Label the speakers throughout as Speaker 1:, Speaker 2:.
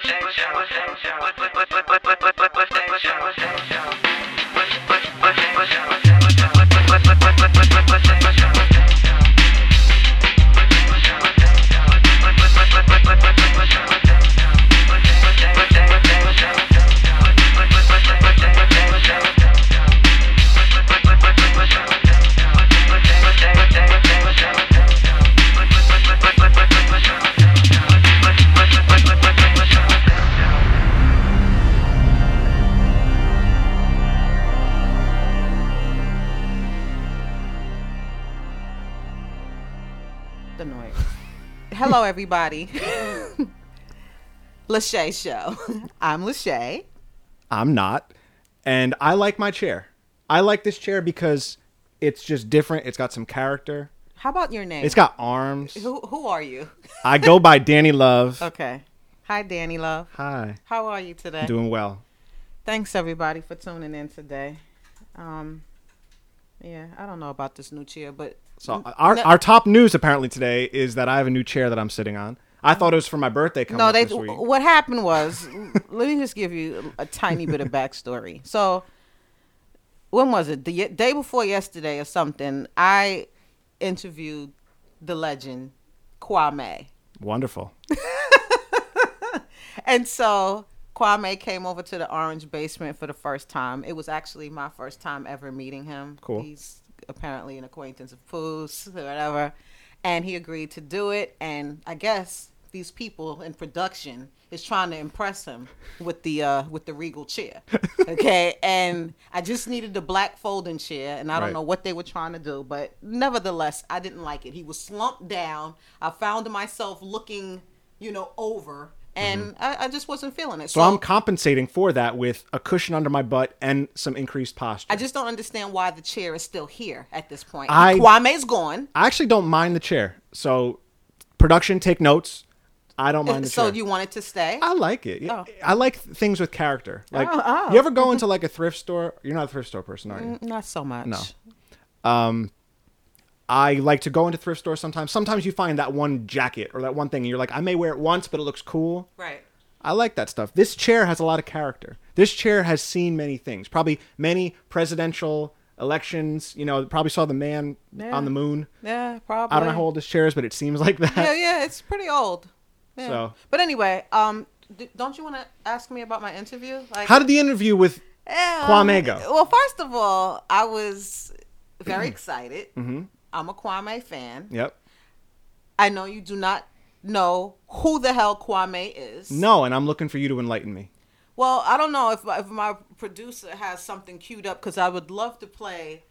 Speaker 1: Hello, everybody. Lachey Show. I'm Lachey.
Speaker 2: I'm not. And I like my chair. I like this chair because it's just different. It's got some character.
Speaker 1: How about your name?
Speaker 2: It's got arms.
Speaker 1: Who are you?
Speaker 2: I go by Danny Love.
Speaker 1: Okay. Hi, Danny Love.
Speaker 2: Hi.
Speaker 1: How are you today?
Speaker 2: Doing well.
Speaker 1: Thanks, everybody, for tuning in today. Yeah, I don't know about this new chair, but...
Speaker 2: So our top news apparently today is that I have a new chair that I'm sitting on. I thought it was for my birthday coming up this week.
Speaker 1: What happened was, let me just give you a tiny bit of backstory. So, when was it? The day before yesterday or something, I interviewed the legend, Kwame.
Speaker 2: Wonderful.
Speaker 1: And so, Kwame came over to the Orange Basement for the first time. It was actually my first time ever meeting him.
Speaker 2: Cool.
Speaker 1: He's apparently an acquaintance of Pooh's or whatever. And he agreed to do it. And I guess these people in production is trying to impress him with the Regal chair. Okay. And I just needed the black folding chair. And I don't know what they were trying to do. But nevertheless, I didn't like it. He was slumped down. I found myself looking, over. And I just wasn't feeling it.
Speaker 2: So I'm compensating for that with a cushion under my butt and some increased posture.
Speaker 1: I just don't understand why the chair is still here at this point.
Speaker 2: Kwame's
Speaker 1: gone.
Speaker 2: I actually don't mind the chair. So production, take notes. I don't mind the chair.
Speaker 1: So you want it to stay?
Speaker 2: I like it.
Speaker 1: Oh.
Speaker 2: I like things with character. Like, you ever go into like a thrift store? You're not a thrift store person, are you?
Speaker 1: Not so much.
Speaker 2: No. I like to go into thrift stores sometimes. Sometimes you find that one jacket or that one thing and you're like, I may wear it once, but it looks cool.
Speaker 1: Right.
Speaker 2: I like that stuff. This chair has a lot of character. This chair has seen many things. Probably many presidential elections. Probably saw the man on the moon.
Speaker 1: Yeah, probably.
Speaker 2: I don't know how old this chair is, but it seems like that.
Speaker 1: Yeah, it's pretty old. Yeah.
Speaker 2: So.
Speaker 1: But anyway, don't you want to ask me about my interview?
Speaker 2: How did the interview with Kwame go?
Speaker 1: Well, first of all, I was very excited. Mm-hmm. I'm a Kwame fan.
Speaker 2: Yep.
Speaker 1: I know you do not know who the hell Kwame is.
Speaker 2: No, and I'm looking for you to enlighten me.
Speaker 1: Well, I don't know if my producer has something queued up, because I would love to play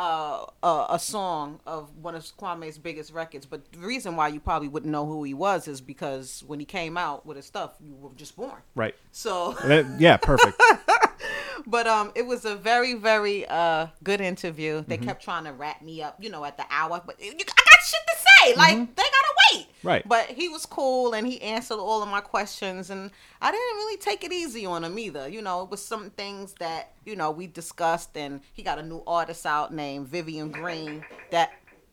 Speaker 1: a song of one of Kwame's biggest records. But the reason why you probably wouldn't know who he was is because when he came out with his stuff, you were just born. Right. So.
Speaker 2: Yeah, perfect.
Speaker 1: But it was a very, very good interview. They kept trying to wrap me up, at the hour. But I got shit to say. Like, they gotta wait.
Speaker 2: Right.
Speaker 1: But he was cool, and he answered all of my questions. And I didn't really take it easy on him either. It was some things that, we discussed. And he got a new artist out named Vivian Green that...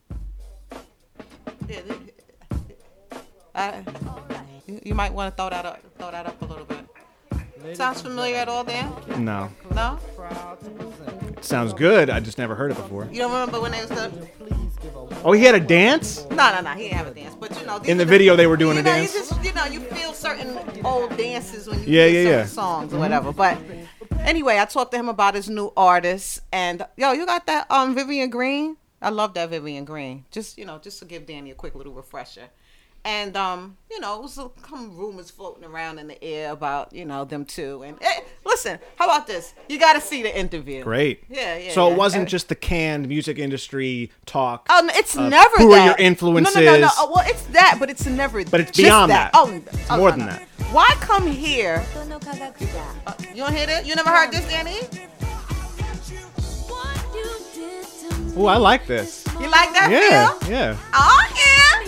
Speaker 1: you might want to throw that up a little bit. Sounds familiar at all, Dan?
Speaker 2: No.
Speaker 1: No?
Speaker 2: It sounds good. I just never heard it before.
Speaker 1: You don't remember when they was the...
Speaker 2: Oh, he had a dance?
Speaker 1: No. He didn't have a dance. But,
Speaker 2: in the video, they were doing a dance?
Speaker 1: You feel certain old dances when you hear certain songs or whatever. But anyway, I talked to him about his new artist. And, you got that Vivian Green? I love that Vivian Green. Just to give Danny a quick little refresher. And, it was some rumors floating around in the air about, them two. And listen, how about this? You got to see the interview.
Speaker 2: Great.
Speaker 1: Yeah.
Speaker 2: So it wasn't just the canned music industry talk.
Speaker 1: It's never that.
Speaker 2: Who are your influences?
Speaker 1: No. Well, it's that, but it's never
Speaker 2: But it's beyond that.
Speaker 1: It's
Speaker 2: more than that.
Speaker 1: Why come here? You don't hear that? You never heard this, Danny?
Speaker 2: Oh, I like this.
Speaker 1: You like that feel?
Speaker 2: Yeah.
Speaker 1: Oh, yeah.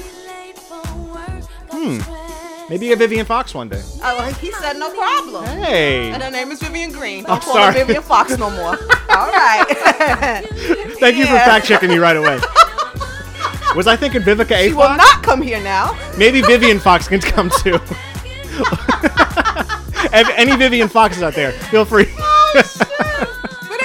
Speaker 2: Maybe a Vivian Fox one day.
Speaker 1: Oh, he said no problem.
Speaker 2: Hey.
Speaker 1: And her name is Vivian Green. Don't call her Vivian Fox no more. All right.
Speaker 2: Thank you for fact checking me right away. Was I thinking Vivica A.
Speaker 1: She
Speaker 2: Fox?
Speaker 1: will not come here now.
Speaker 2: Maybe Vivian Fox can come too. If any Vivian Foxes out there, feel free.
Speaker 1: Oh, shit. But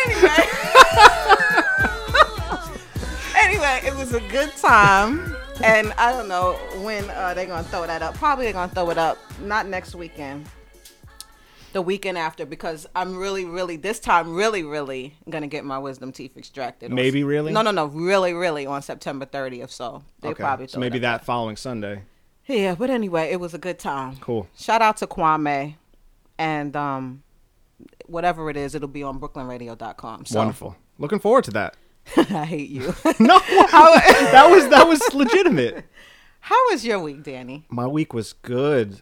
Speaker 1: anyway, it was a good time. And I don't know when they're going to throw that up. Probably they're going to throw it up, not next weekend. The weekend after, because I'm really going to get my wisdom teeth extracted.
Speaker 2: Maybe really?
Speaker 1: No, really on September 30th. So they probably
Speaker 2: so maybe that following Sunday.
Speaker 1: Yeah, but anyway, it was a good time.
Speaker 2: Cool.
Speaker 1: Shout out to Kwame, and whatever it is, it'll be on BrooklynRadio.com. So.
Speaker 2: Wonderful. Looking forward to that.
Speaker 1: I hate you.
Speaker 2: No, that was legitimate.
Speaker 1: How was your week, Danny?
Speaker 2: My week was good.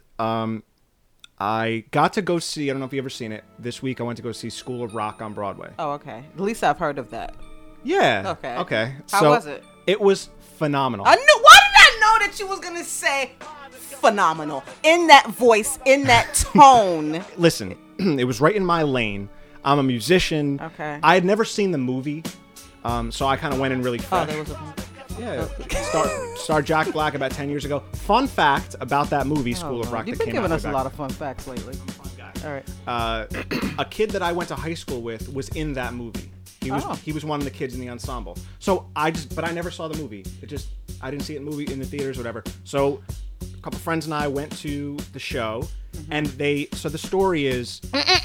Speaker 2: I got to go see, I don't know if you've ever seen it, this week I went to go see School of Rock on Broadway.
Speaker 1: Oh, okay. At least I've heard of that.
Speaker 2: Yeah. Okay.
Speaker 1: How was it?
Speaker 2: It was phenomenal.
Speaker 1: Why did I know that you was going to say phenomenal? In that voice, in that tone.
Speaker 2: Listen, it was right in my lane. I'm a musician.
Speaker 1: Okay.
Speaker 2: I had never seen the movie, so I kind of went in really fresh.
Speaker 1: Oh, there was a...
Speaker 2: Yeah, star Jack Black about 10 years ago. Fun fact about that movie, School of Rock.
Speaker 1: You've been giving us a lot of fun facts lately. All right.
Speaker 2: A kid that I went to high school with was in that movie. He was one of the kids in the ensemble. So but I never saw the movie. I didn't see it in the theaters, whatever. So a couple friends and I went to the show, and so the story is.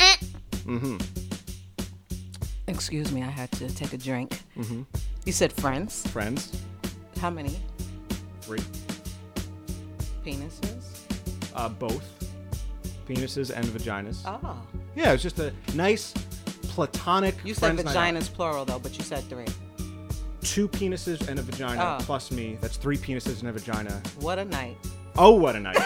Speaker 1: Excuse me, I had to take a drink. You said friends.
Speaker 2: Friends.
Speaker 1: How many?
Speaker 2: 3.
Speaker 1: Penises?
Speaker 2: Both. Penises and vaginas.
Speaker 1: Oh.
Speaker 2: Yeah, it was just a nice, platonic.
Speaker 1: You said vaginas plural, though, but you said 3.
Speaker 2: 2 penises and a vagina plus me. That's 3 penises and a vagina.
Speaker 1: What a night.
Speaker 2: Oh, what a night.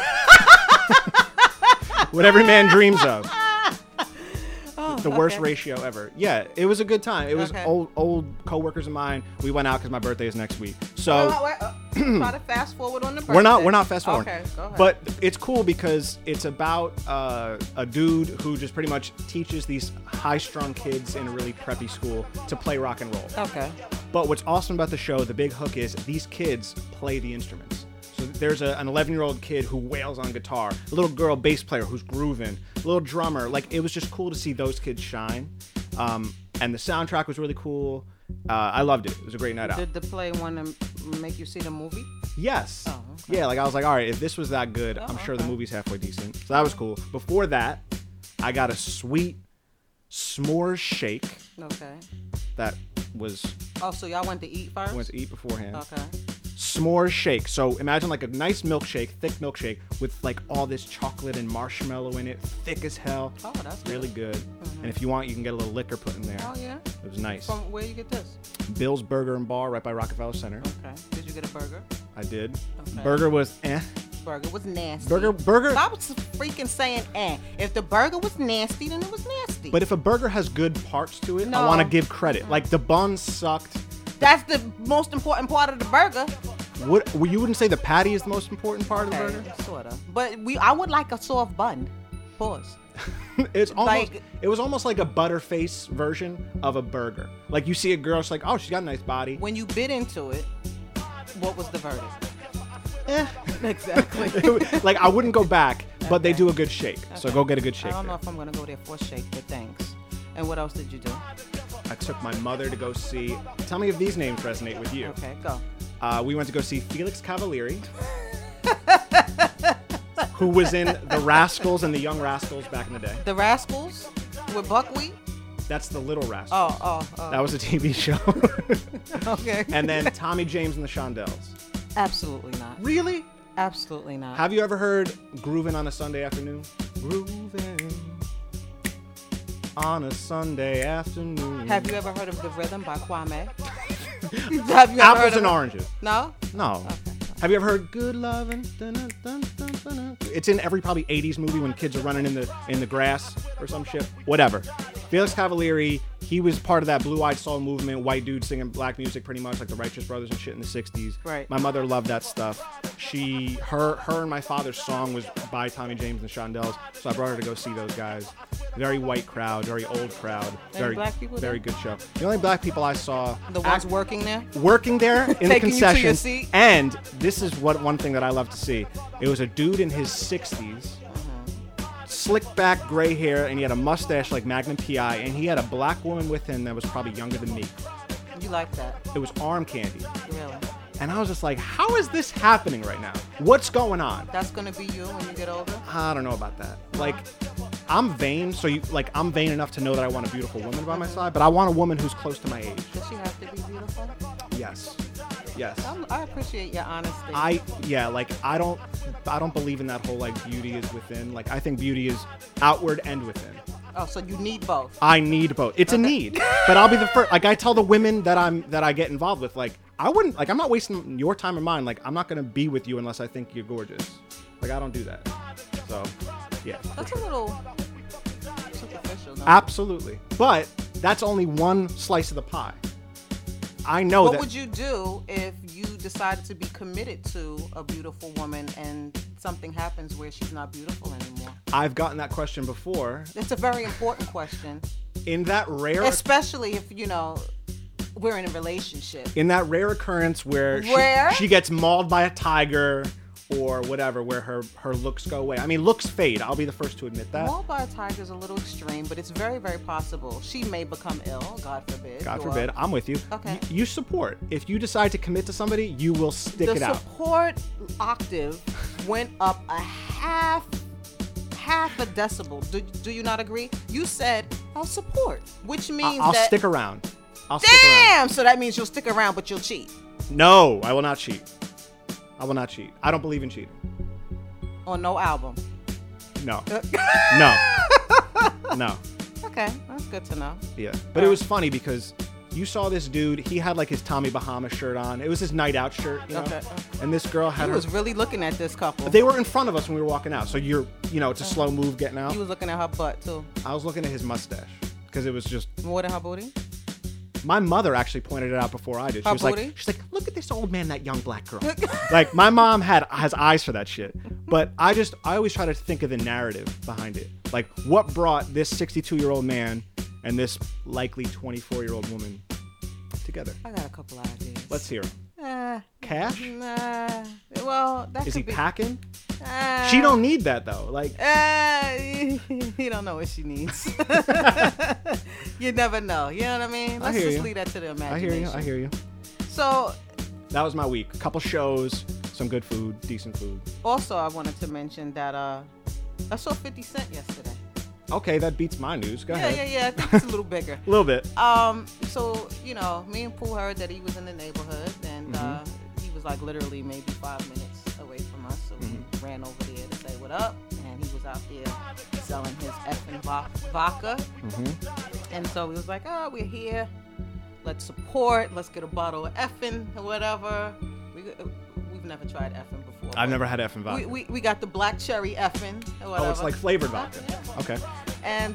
Speaker 2: What every man dreams of. The worst ratio ever. Yeah, it was a good time. It was old co-workers of mine. We went out because my birthday is next week. So
Speaker 1: try to fast forward on the birthday.
Speaker 2: We're not fast forward.
Speaker 1: Okay, go ahead.
Speaker 2: But it's cool because it's about a dude who just pretty much teaches these high-strung kids in a really preppy school to play rock and roll.
Speaker 1: Okay.
Speaker 2: But what's awesome about the show, the big hook is these kids play the instruments. So there's an 11-year-old kid who wails on guitar, a little girl bass player who's grooving, a little drummer. Like, it was just cool to see those kids shine. And the soundtrack was really cool. I loved it. It was a great night out.
Speaker 1: Did the play want to make you see the movie?
Speaker 2: Yes.
Speaker 1: Oh, okay.
Speaker 2: Yeah, like I was like, all right, if this was that good, I'm sure the movie's halfway decent. So that was cool. Before that, I got a sweet s'mores shake.
Speaker 1: Okay.
Speaker 2: That was...
Speaker 1: Oh, so y'all went to eat first?
Speaker 2: Went to eat beforehand.
Speaker 1: Okay.
Speaker 2: S'mores shake. So imagine like a nice milkshake, thick milkshake with like all this chocolate and marshmallow in it, thick as hell.
Speaker 1: Oh, that's
Speaker 2: really good. And if you want, you can get a little liquor put in there.
Speaker 1: Oh, yeah?
Speaker 2: It was nice.
Speaker 1: From where you get this?
Speaker 2: Bill's Burger and Bar right by Rockefeller Center.
Speaker 1: Okay. Did you get a burger?
Speaker 2: I did.
Speaker 1: Okay.
Speaker 2: Burger was
Speaker 1: Burger was nasty.
Speaker 2: Burger.
Speaker 1: I was freaking saying If the burger was nasty, then it was nasty.
Speaker 2: But if a burger has good parts to it, I want to give credit. Like the bun sucked.
Speaker 1: That's the most important part of the burger.
Speaker 2: You wouldn't say the patty is the most important part of the burger?
Speaker 1: Sort of. But I would like a soft bun. Pause.
Speaker 2: It was almost like a butterface version of a burger. Like you see a girl, she's like, oh, she's got a nice body.
Speaker 1: When you bit into it, what was the verdict? Exactly.
Speaker 2: Like I wouldn't go back, but they do a good shake. So go get a good shake.
Speaker 1: I don't know if I'm gonna go there for a shake, but thanks. And what else did you do?
Speaker 2: I took my mother to go see. Tell me if these names resonate with you.
Speaker 1: Okay, go.
Speaker 2: We went to go see Felix Cavalieri, who was in The Rascals and The Young Rascals back in the day.
Speaker 1: The Rascals with buckwheat?
Speaker 2: That's the Little Rascals.
Speaker 1: Oh.
Speaker 2: That was a TV show.
Speaker 1: Okay.
Speaker 2: And then Tommy James and the Shondells.
Speaker 1: Absolutely not.
Speaker 2: Really?
Speaker 1: Absolutely not.
Speaker 2: Have you ever heard Groovin' on a Sunday Afternoon? Groovin' on a Sunday afternoon.
Speaker 1: Have you ever heard of The Rhythm by Kwame?
Speaker 2: Apples and Oranges.
Speaker 1: No?
Speaker 2: No. Okay. Have you ever heard Good Lovin'? Dun, dun, dun, dun, dun. It's in every probably 80s movie when kids are running in the grass or some shit. Whatever. Felix Cavalieri, he was part of that Blue-Eyed Soul movement, white dude singing black music pretty much like the Righteous Brothers and shit in the 60s.
Speaker 1: Right.
Speaker 2: My mother loved that stuff. Her and my father's song was by Tommy James and the Shondells, so I brought her to go see those guys. Very white crowd, very old crowd.
Speaker 1: Any black people there?
Speaker 2: Very good show. The only black people I saw...
Speaker 1: The ones working there?
Speaker 2: Working there in the concession.
Speaker 1: You to your seat?
Speaker 2: And this is one thing that I love to see. It was a dude in his 60s slick back gray hair, and he had a mustache like Magnum PI, and he had a black woman with him that was probably younger than me.
Speaker 1: You like that?
Speaker 2: It was arm candy.
Speaker 1: Really?
Speaker 2: And I was just like, how is this happening right now? What's going on?
Speaker 1: That's gonna be you when you get older?
Speaker 2: I don't know about that. Like, I'm vain, so I'm vain enough to know that I want a beautiful woman by my side, but I want a woman who's close to my age.
Speaker 1: Does she have to be beautiful?
Speaker 2: Yes.
Speaker 1: I appreciate your honesty.
Speaker 2: I don't believe in that whole like beauty is within. Like, I think beauty is outward and within.
Speaker 1: Oh, so you need both.
Speaker 2: I need both. It's a need. But I'll be the first. Like, I tell the women that I get involved with, like, I'm not wasting your time or mine. Like, I'm not gonna be with you unless I think you're gorgeous. Like, I don't do that. So, yeah.
Speaker 1: That's a little superficial. No?
Speaker 2: Absolutely. But that's only one slice of the pie. I know
Speaker 1: What would you do if you decided to be committed to a beautiful woman and something happens where she's not beautiful anymore?
Speaker 2: I've gotten that question before.
Speaker 1: It's a very important question.
Speaker 2: In that rare...
Speaker 1: Especially if, we're in a relationship.
Speaker 2: In that rare occurrence where she gets mauled by a tiger or whatever, where her looks go away. I mean, looks fade. I'll be the first to admit that.
Speaker 1: Mauled by a tiger is a little extreme, but it's very, very possible. She may become ill, God forbid.
Speaker 2: God forbid. I'm with you.
Speaker 1: Okay.
Speaker 2: You support. If you decide to commit to somebody, you will stick it out.
Speaker 1: The support octave went up a half a decibel. Do you not agree? You said, I'll support, which means
Speaker 2: I'll
Speaker 1: that...
Speaker 2: stick around.
Speaker 1: Damn! So that means you'll stick around, but you'll cheat.
Speaker 2: No, I will not cheat. I will not cheat. I don't believe in cheating.
Speaker 1: On no album.
Speaker 2: No. No.
Speaker 1: Okay, that's good to know.
Speaker 2: Yeah. But it was funny because you saw this dude, he had like his Tommy Bahama shirt on. It was his night out shirt,
Speaker 1: Okay.
Speaker 2: And this girl had
Speaker 1: He was really looking at this couple.
Speaker 2: They were in front of us when we were walking out. So it's a slow move getting out.
Speaker 1: He was looking at her butt too.
Speaker 2: I was looking at his mustache because it was just...
Speaker 1: More than her booty?
Speaker 2: My mother actually pointed it out before I did.
Speaker 1: She's like,
Speaker 2: look at this old man, that young black girl. Like, my mom has eyes for that shit. But I always try to think of the narrative behind it. Like, what brought this 62-year-old man and this likely 24-year-old woman together?
Speaker 1: I got a couple ideas.
Speaker 2: Let's hear them. Cash?
Speaker 1: Nah. Well, that
Speaker 2: Is
Speaker 1: could
Speaker 2: he
Speaker 1: be...
Speaker 2: packing? She don't need that, though. Like,
Speaker 1: you don't know what she needs. You never know. You know what I mean? Let's just leave that to the imagination.
Speaker 2: I hear you.
Speaker 1: So
Speaker 2: that was my week. A couple shows, some good food, decent food.
Speaker 1: Also, I wanted to mention that I saw 50 Cent yesterday.
Speaker 2: Okay, that beats my news. Go ahead.
Speaker 1: Yeah. I think it's a little bigger.
Speaker 2: A little bit.
Speaker 1: So, me and Pooh heard that he was in the neighborhood, and he was like literally maybe 5 minutes away from us. So we ran over there to say what up, and he was out there selling his effing vodka. And so we was like, we're here. Let's support. Let's get a bottle of effing or whatever. We've never tried effing before.
Speaker 2: I've never had effing vodka.
Speaker 1: We got the black cherry effing or whatever.
Speaker 2: Oh, it's like flavored vodka.
Speaker 1: Yeah.
Speaker 2: Okay.
Speaker 1: And,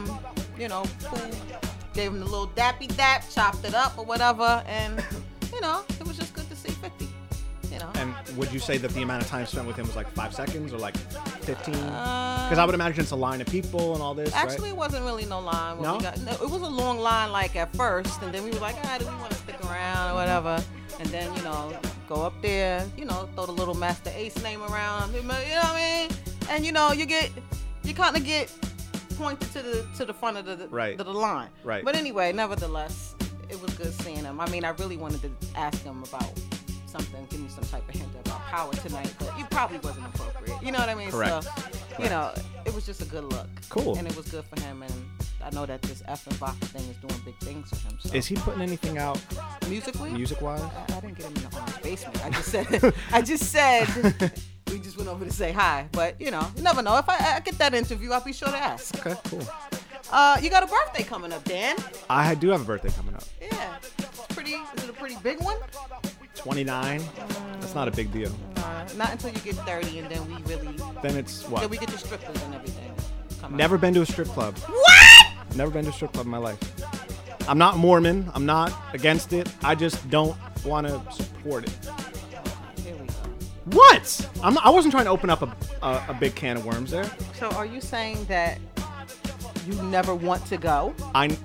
Speaker 1: Pooh gave him the little dappy dap, chopped it up or whatever. And, it was just good to see 50.
Speaker 2: And would you say that the amount of time spent with him was like 5 seconds or like 15? Because I would imagine it's a line of people and all this.
Speaker 1: Actually,
Speaker 2: right?
Speaker 1: It wasn't really no line.
Speaker 2: No?
Speaker 1: It was a long line like at first, and then we were like, do we want to stick around or whatever? And then go up there, throw the little Master Ace name around, you know what I mean? And you kind of get pointed to the front of the line.
Speaker 2: Right.
Speaker 1: But anyway, nevertheless, it was good seeing him. I mean, I really wanted to ask him about something, give me some type of hint about power tonight, but it probably wasn't appropriate. You know what I mean?
Speaker 2: Correct.
Speaker 1: So, it was just a good look.
Speaker 2: Cool.
Speaker 1: And it was good for him, and I know that this effing vodka thing is doing big things for him. So.
Speaker 2: Is he putting anything out
Speaker 1: musically?
Speaker 2: Music-wise?
Speaker 1: I didn't get him in the orange basement. I just said we just went over to say hi. But, you never know. If I get that interview, I'll be sure to ask.
Speaker 2: Okay, cool.
Speaker 1: You got a birthday coming up, Dan.
Speaker 2: I do have a birthday coming up.
Speaker 1: Yeah. Is it a pretty big one?
Speaker 2: 29. That's not a big deal.
Speaker 1: Not until you get 30, and then we really...
Speaker 2: Then it's what?
Speaker 1: Then we get the strippers and everything.
Speaker 2: Never been to a strip club.
Speaker 1: What?
Speaker 2: Never been to a strip club in my life. I'm not Mormon. I'm not against it. I just don't want to support it.
Speaker 1: Here we go.
Speaker 2: What? I wasn't trying to open up a big can of worms there.
Speaker 1: So are you saying that you never want to go?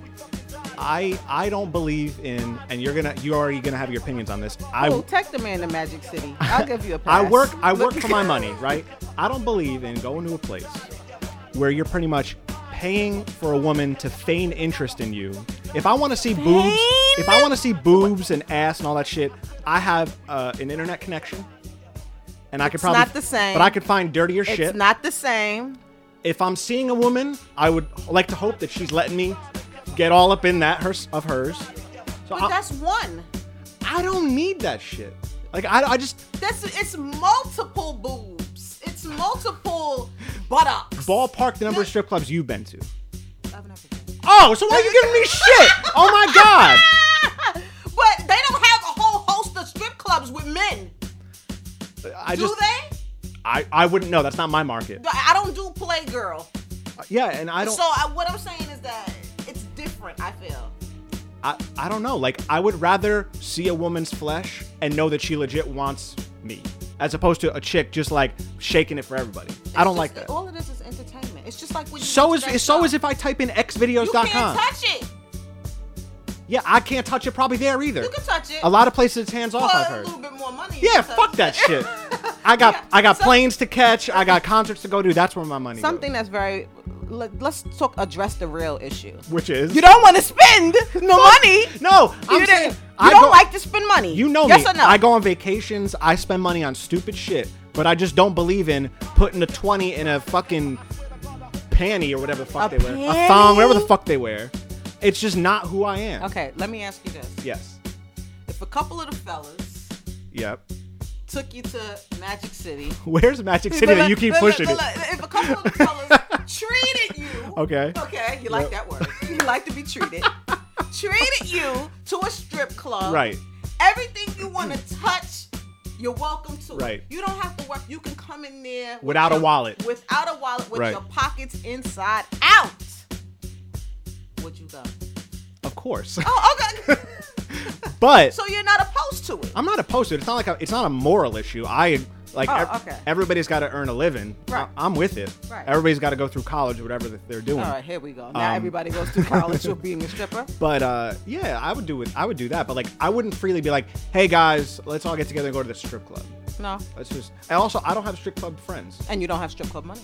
Speaker 2: I don't believe in, and you're already gonna have your opinions on this.
Speaker 1: Take the man to Magic City. I'll give you a pass.
Speaker 2: I work for my money, right? I don't believe in going to a place where you're pretty much paying for a woman to feign interest in you. If I want to see boobs and ass and all that shit, I have an internet connection, and I could probably
Speaker 1: not the same.
Speaker 2: But I could find dirtier shit.
Speaker 1: It's not the same.
Speaker 2: If I'm seeing a woman, I would like to hope that she's letting me get all up in that of hers. So
Speaker 1: But that's one.
Speaker 2: I don't need that shit. Like I just
Speaker 1: It's multiple boobs. It's multiple buttocks.
Speaker 2: ballpark the number of strip clubs you've been to.
Speaker 1: I've never been.
Speaker 2: Oh, so why are you giving me shit? Oh my god.
Speaker 1: But they don't have a whole host of strip clubs with men. Do they?
Speaker 2: I wouldn't know. That's not my market.
Speaker 1: I don't do Playgirl.
Speaker 2: Yeah, and I don't.
Speaker 1: So what I'm saying is that it's different, I feel.
Speaker 2: I don't know. Like, I would rather see a woman's flesh and know that she legit wants me, as opposed to a chick just like shaking it for everybody. I don't like that.
Speaker 1: All of this is entertainment. It's just like when you
Speaker 2: So
Speaker 1: watch that
Speaker 2: is
Speaker 1: show.
Speaker 2: if I type in xvideos.com.
Speaker 1: You can't touch it.
Speaker 2: Yeah, I can't touch it probably there either.
Speaker 1: You can touch it.
Speaker 2: A lot of places it's hands off, I've
Speaker 1: For a
Speaker 2: heard.
Speaker 1: little bit more money.
Speaker 2: Yeah, fuck that shit. I got planes to catch. I got concerts to go to. That's where my money
Speaker 1: Something
Speaker 2: goes.
Speaker 1: that's very. Let's address the real issue.
Speaker 2: Which is
Speaker 1: You don't want to spend no money.
Speaker 2: No, I'm saying
Speaker 1: You don't like to spend money.
Speaker 2: You know
Speaker 1: yes
Speaker 2: me.
Speaker 1: Or no?
Speaker 2: I go on vacations. I spend money on stupid shit, but I just don't believe in putting a 20 in a fucking panty or whatever the fuck they wear. A thong, whatever the fuck they wear. It's just not who I am.
Speaker 1: Okay, let me ask you this.
Speaker 2: Yes.
Speaker 1: If a couple of the fellas
Speaker 2: Yep.
Speaker 1: took you to Magic City.
Speaker 2: Where's Magic City that you keep pushing it?
Speaker 1: If a couple of the fellas treated you.
Speaker 2: Okay.
Speaker 1: Okay, you like that word. You like to be treated. Treated you to a strip club.
Speaker 2: Right.
Speaker 1: Everything you want to touch, you're welcome to.
Speaker 2: Right.
Speaker 1: You don't have to work. You can come in there
Speaker 2: Without a wallet.
Speaker 1: Without a wallet, with
Speaker 2: Right.
Speaker 1: your pockets inside out. Would you go?
Speaker 2: Of course.
Speaker 1: Oh, okay.
Speaker 2: But
Speaker 1: So you're not opposed to it.
Speaker 2: I'm not opposed to it. It's not like it's not a moral issue.
Speaker 1: Okay.
Speaker 2: Everybody's got to earn a living.
Speaker 1: Right.
Speaker 2: I'm with it.
Speaker 1: Right.
Speaker 2: Everybody's got to go through college or whatever that they're doing.
Speaker 1: All right, here we go. Now everybody goes to college for being a stripper.
Speaker 2: But yeah, I would do it. I would do that. But like, I wouldn't freely be like, "Hey guys, let's all get together and go to the strip club."
Speaker 1: No.
Speaker 2: That's just. And also, I don't have strip club friends.
Speaker 1: And you don't have strip club money.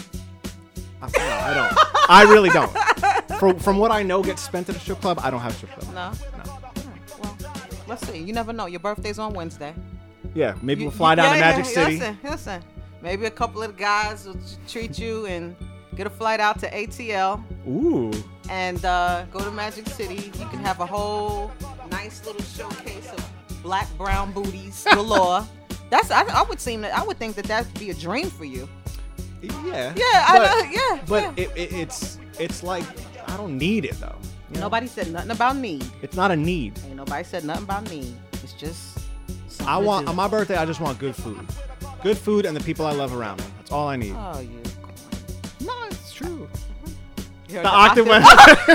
Speaker 2: I don't. I really don't. From what I know gets spent at a strip club, I don't have strip club.
Speaker 1: No. Well, let's see. You never know. Your birthday's on Wednesday.
Speaker 2: Yeah, maybe we'll fly down to Magic City.
Speaker 1: Listen. Maybe a couple of the guys will treat you and get a flight out to ATL.
Speaker 2: Ooh.
Speaker 1: And go to Magic City. You can have a whole nice little showcase of black, brown booties galore. I would think that that'd be a dream for you.
Speaker 2: Yeah.
Speaker 1: Yeah,
Speaker 2: But it's like I don't need it though. You know?
Speaker 1: Nobody said nothing about need.
Speaker 2: It's not a need.
Speaker 1: Ain't nobody said nothing about need. It's just something
Speaker 2: I
Speaker 1: to
Speaker 2: want
Speaker 1: do.
Speaker 2: on my birthday. I just want good food. Good food and the people I love around me. That's all I need.
Speaker 1: Oh, you.
Speaker 2: No, it's true.
Speaker 1: You're
Speaker 2: The octopus.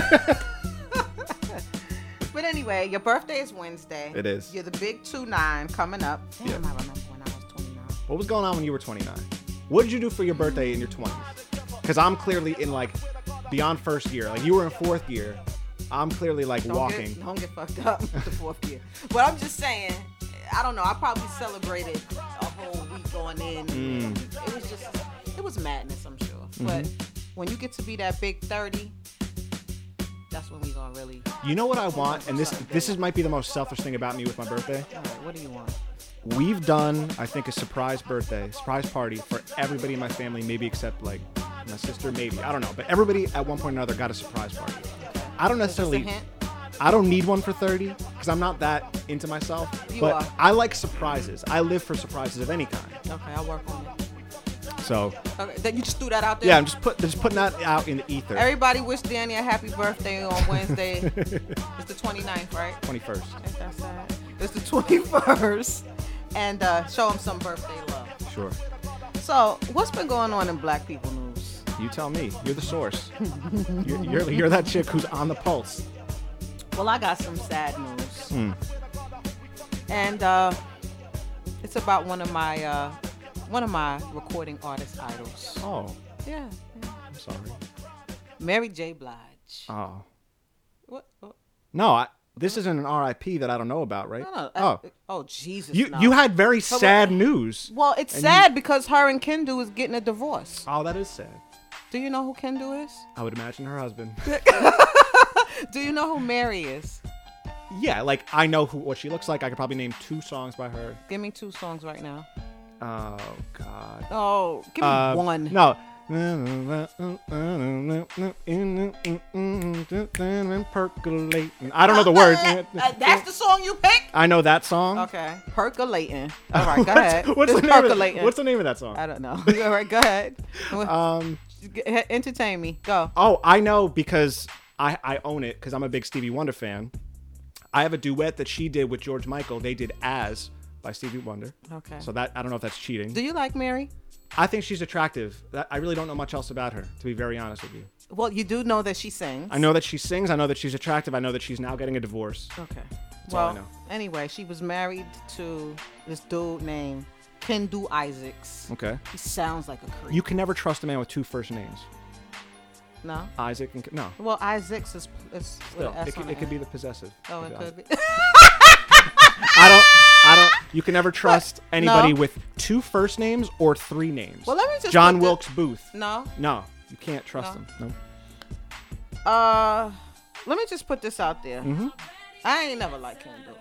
Speaker 1: But anyway, your birthday is Wednesday.
Speaker 2: It is.
Speaker 1: You're the big 2-9 coming up. Damn,
Speaker 2: Yeah.
Speaker 1: I remember when I was 29.
Speaker 2: What was going on when you were 29? What did you do for your birthday in your 20s? Because I'm clearly in like beyond first year. Like you were in fourth year. I'm clearly like walking.
Speaker 1: Don't get fucked up with the fourth year. But I'm just saying, I don't know. I probably celebrated a whole week on end. It was madness, I'm sure. But when you get to be that big 30, that's when we gonna really.
Speaker 2: You know what I want, and this might be the most selfish thing about me with my birthday.
Speaker 1: All right, what do you want?
Speaker 2: We've done, I think, a surprise party for everybody in my family, maybe except like my sister, maybe. I don't know, but everybody at one point or another got a surprise party. I don't necessarily.
Speaker 1: Just a hint?
Speaker 2: I don't need one for 30 because I'm not that into myself.
Speaker 1: You
Speaker 2: but
Speaker 1: are.
Speaker 2: I like surprises. I live for surprises of any kind.
Speaker 1: Okay, I'll work on it.
Speaker 2: So
Speaker 1: Okay, then you just threw that out there.
Speaker 2: yeah, I'm just putting that out in the ether.
Speaker 1: Everybody wish Danny a happy birthday on Wednesday. It's the 29th, right?
Speaker 2: 21st.
Speaker 1: Ain't that sad? It's the 21st. And show him some birthday love.
Speaker 2: Sure.
Speaker 1: So, what's been going on in black people news?
Speaker 2: You tell me. You're the source. you're that chick who's on the pulse.
Speaker 1: Well, I got some sad news. And it's about one of my recording artist idols.
Speaker 2: Oh,
Speaker 1: Yeah.
Speaker 2: I'm sorry.
Speaker 1: Mary J. Blige.
Speaker 2: Oh.
Speaker 1: What?
Speaker 2: No, this isn't an RIP that I don't know about, right?
Speaker 1: No. Oh, Jesus. no.
Speaker 2: You had very sad news.
Speaker 1: Well, it's sad because her and Kendu is getting a divorce.
Speaker 2: Oh, that is sad.
Speaker 1: Do you know who Kendall is?
Speaker 2: I would imagine her husband.
Speaker 1: Do you know who Mary is?
Speaker 2: Yeah, like I know what she looks like. I could probably name 2 songs by her.
Speaker 1: Give me 2 songs right now.
Speaker 2: Oh God.
Speaker 1: Oh, give me one.
Speaker 2: No. Percolating. I don't know the words.
Speaker 1: That's the song you picked?
Speaker 2: I know that song.
Speaker 1: Okay. Percolating. All right, go ahead.
Speaker 2: What's the name of that song?
Speaker 1: I don't know. All right, go ahead. Entertain me. Go.
Speaker 2: Oh, I know because I own it because I'm a big Stevie Wonder fan. I have a duet that she did with George Michael. They did As by Stevie Wonder.
Speaker 1: Okay.
Speaker 2: So that I don't know if that's cheating.
Speaker 1: Do you like Mary?
Speaker 2: I think she's attractive. I really don't know much else about her, to be very honest with you.
Speaker 1: Well, you do know that she sings.
Speaker 2: I know that she sings. I know that she's attractive. I know that she's now getting a divorce.
Speaker 1: Okay.
Speaker 2: That's all I know.
Speaker 1: Anyway, she was married to this dude named Kendall Isaacs.
Speaker 2: Okay.
Speaker 1: He sounds like a creep.
Speaker 2: You can never trust a man with 2 first names.
Speaker 1: No?
Speaker 2: Isaac and... No.
Speaker 1: Well, Isaacs is
Speaker 2: Still, it could be the possessive.
Speaker 1: Oh, it could be.
Speaker 2: I don't... You can never trust anybody with 2 first names or 3 names.
Speaker 1: Well, let me just...
Speaker 2: John Wilkes Booth.
Speaker 1: No.
Speaker 2: No. You can't trust him.
Speaker 1: No. Let me just put this out there.
Speaker 2: Mm-hmm.
Speaker 1: I ain't never liked Kendall.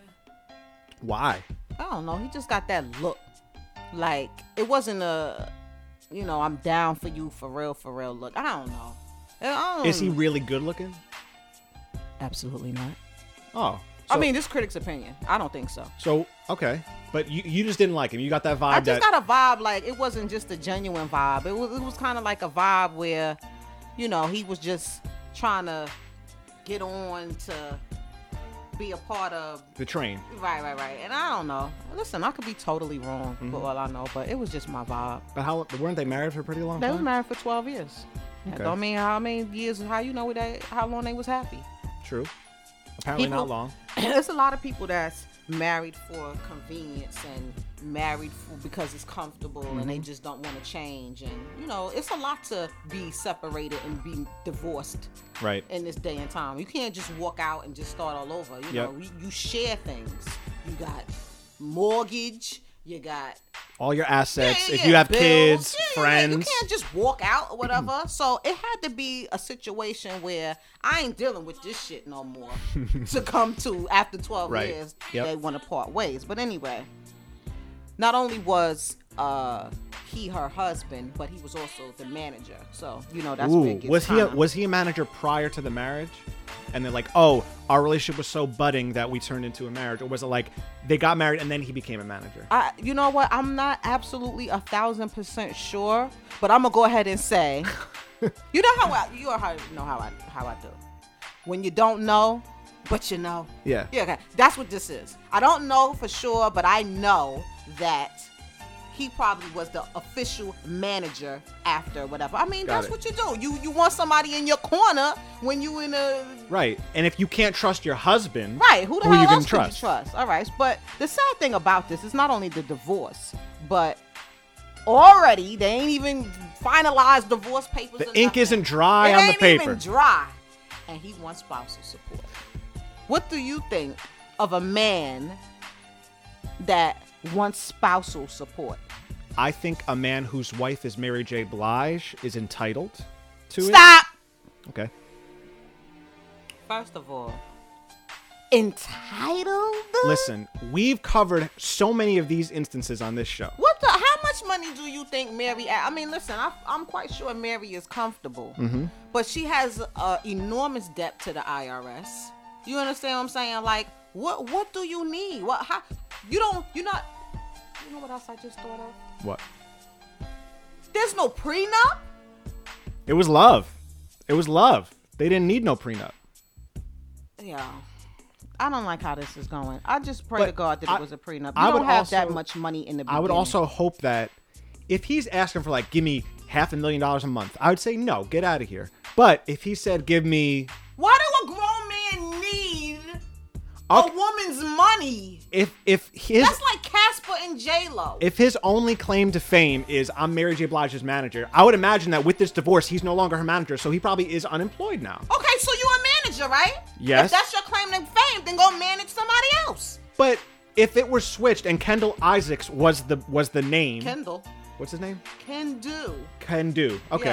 Speaker 2: Why?
Speaker 1: I don't know. He just got that look. Like, it wasn't a... I'm down for you for real look. I don't know.
Speaker 2: Is he really good looking?
Speaker 1: Absolutely not.
Speaker 2: Oh.
Speaker 1: I mean, this critic's opinion. I don't think so.
Speaker 2: So, okay. But you just didn't like him. You got that vibe.
Speaker 1: I just got a vibe like it wasn't just a genuine vibe. It was kind of like a vibe where, he was just trying to get on to be a part of
Speaker 2: the train.
Speaker 1: Right. And I don't know. Listen, I could be totally wrong for all I know, but it was just my vibe.
Speaker 2: But weren't they married for a pretty long time?
Speaker 1: They were married for 12 years.
Speaker 2: Okay.
Speaker 1: That don't mean how many years, how you know how long they was happy.
Speaker 2: True. Apparently not long.
Speaker 1: There's a lot of people that's married for convenience and married because it's comfortable and they just don't want to change. And, it's a lot to be separated and be divorced
Speaker 2: right
Speaker 1: in this day and time. You can't just walk out and just start all over. You share things. You got mortgage. You got
Speaker 2: all your assets. If you have bills, kids, friends.
Speaker 1: You can't just walk out or whatever. So it had to be a situation where I ain't dealing with this shit no more to come to after 12 years. They want to part ways. But anyway, not only was he her husband, but he was also the manager. So, that's where it gets
Speaker 2: was he a manager prior to the marriage? And they're like, oh, our relationship was so budding that we turned into a marriage? Or was it like they got married and then he became a manager?
Speaker 1: You know what? I'm not absolutely 1,000% sure, but I'm going to go ahead and say, you know how I do. When you don't know, but you know.
Speaker 2: Yeah.
Speaker 1: Yeah, okay. That's what this is. I don't know for sure, but I know that he probably was the official manager after whatever. I mean, that's what you do. You want somebody in your corner when you in a...
Speaker 2: Right. And if you can't trust your husband...
Speaker 1: Right. Who the hell else can you trust? All right. But the sad thing about this is not only the divorce, but already they ain't even finalized divorce papers.
Speaker 2: The ink isn't dry on the paper.
Speaker 1: It ain't even dry. And he wants spousal support. What do you think of a man that wants spousal support?
Speaker 2: I think a man whose wife is Mary J. Blige is entitled to it.
Speaker 1: Stop!
Speaker 2: Okay.
Speaker 1: First of all, entitled?
Speaker 2: Listen, we've covered so many of these instances on this show.
Speaker 1: How much money do you think Mary... I mean, listen, I'm quite sure Mary is comfortable. Mm-hmm. But she has enormous debt to the IRS. You understand what I'm saying? Like, what do you need? You know what else I just thought of?
Speaker 2: What?
Speaker 1: There's no prenup?
Speaker 2: It was love. They didn't need no prenup.
Speaker 1: Yeah. I don't like how this is going. I just pray to God that it was a prenup. You don't have that much money in the beginning.
Speaker 2: I would also hope that if he's asking for like, give me $500,000 a month, I would say, no, get out of here. But if he said, give me...
Speaker 1: Why do a grown man need a woman's money?
Speaker 2: If
Speaker 1: that's like Casper and J-Lo.
Speaker 2: If his only claim to fame is I'm Mary J. Blige's manager, I would imagine that with this divorce, he's no longer her manager, so he probably is unemployed now.
Speaker 1: Okay, so you're a manager, right?
Speaker 2: Yes.
Speaker 1: If that's your claim to fame, then go manage somebody else.
Speaker 2: But if it were switched and Kendall Isaacs was the name.
Speaker 1: Kendall.
Speaker 2: What's his name?
Speaker 1: Can do.
Speaker 2: Okay.
Speaker 1: Yes.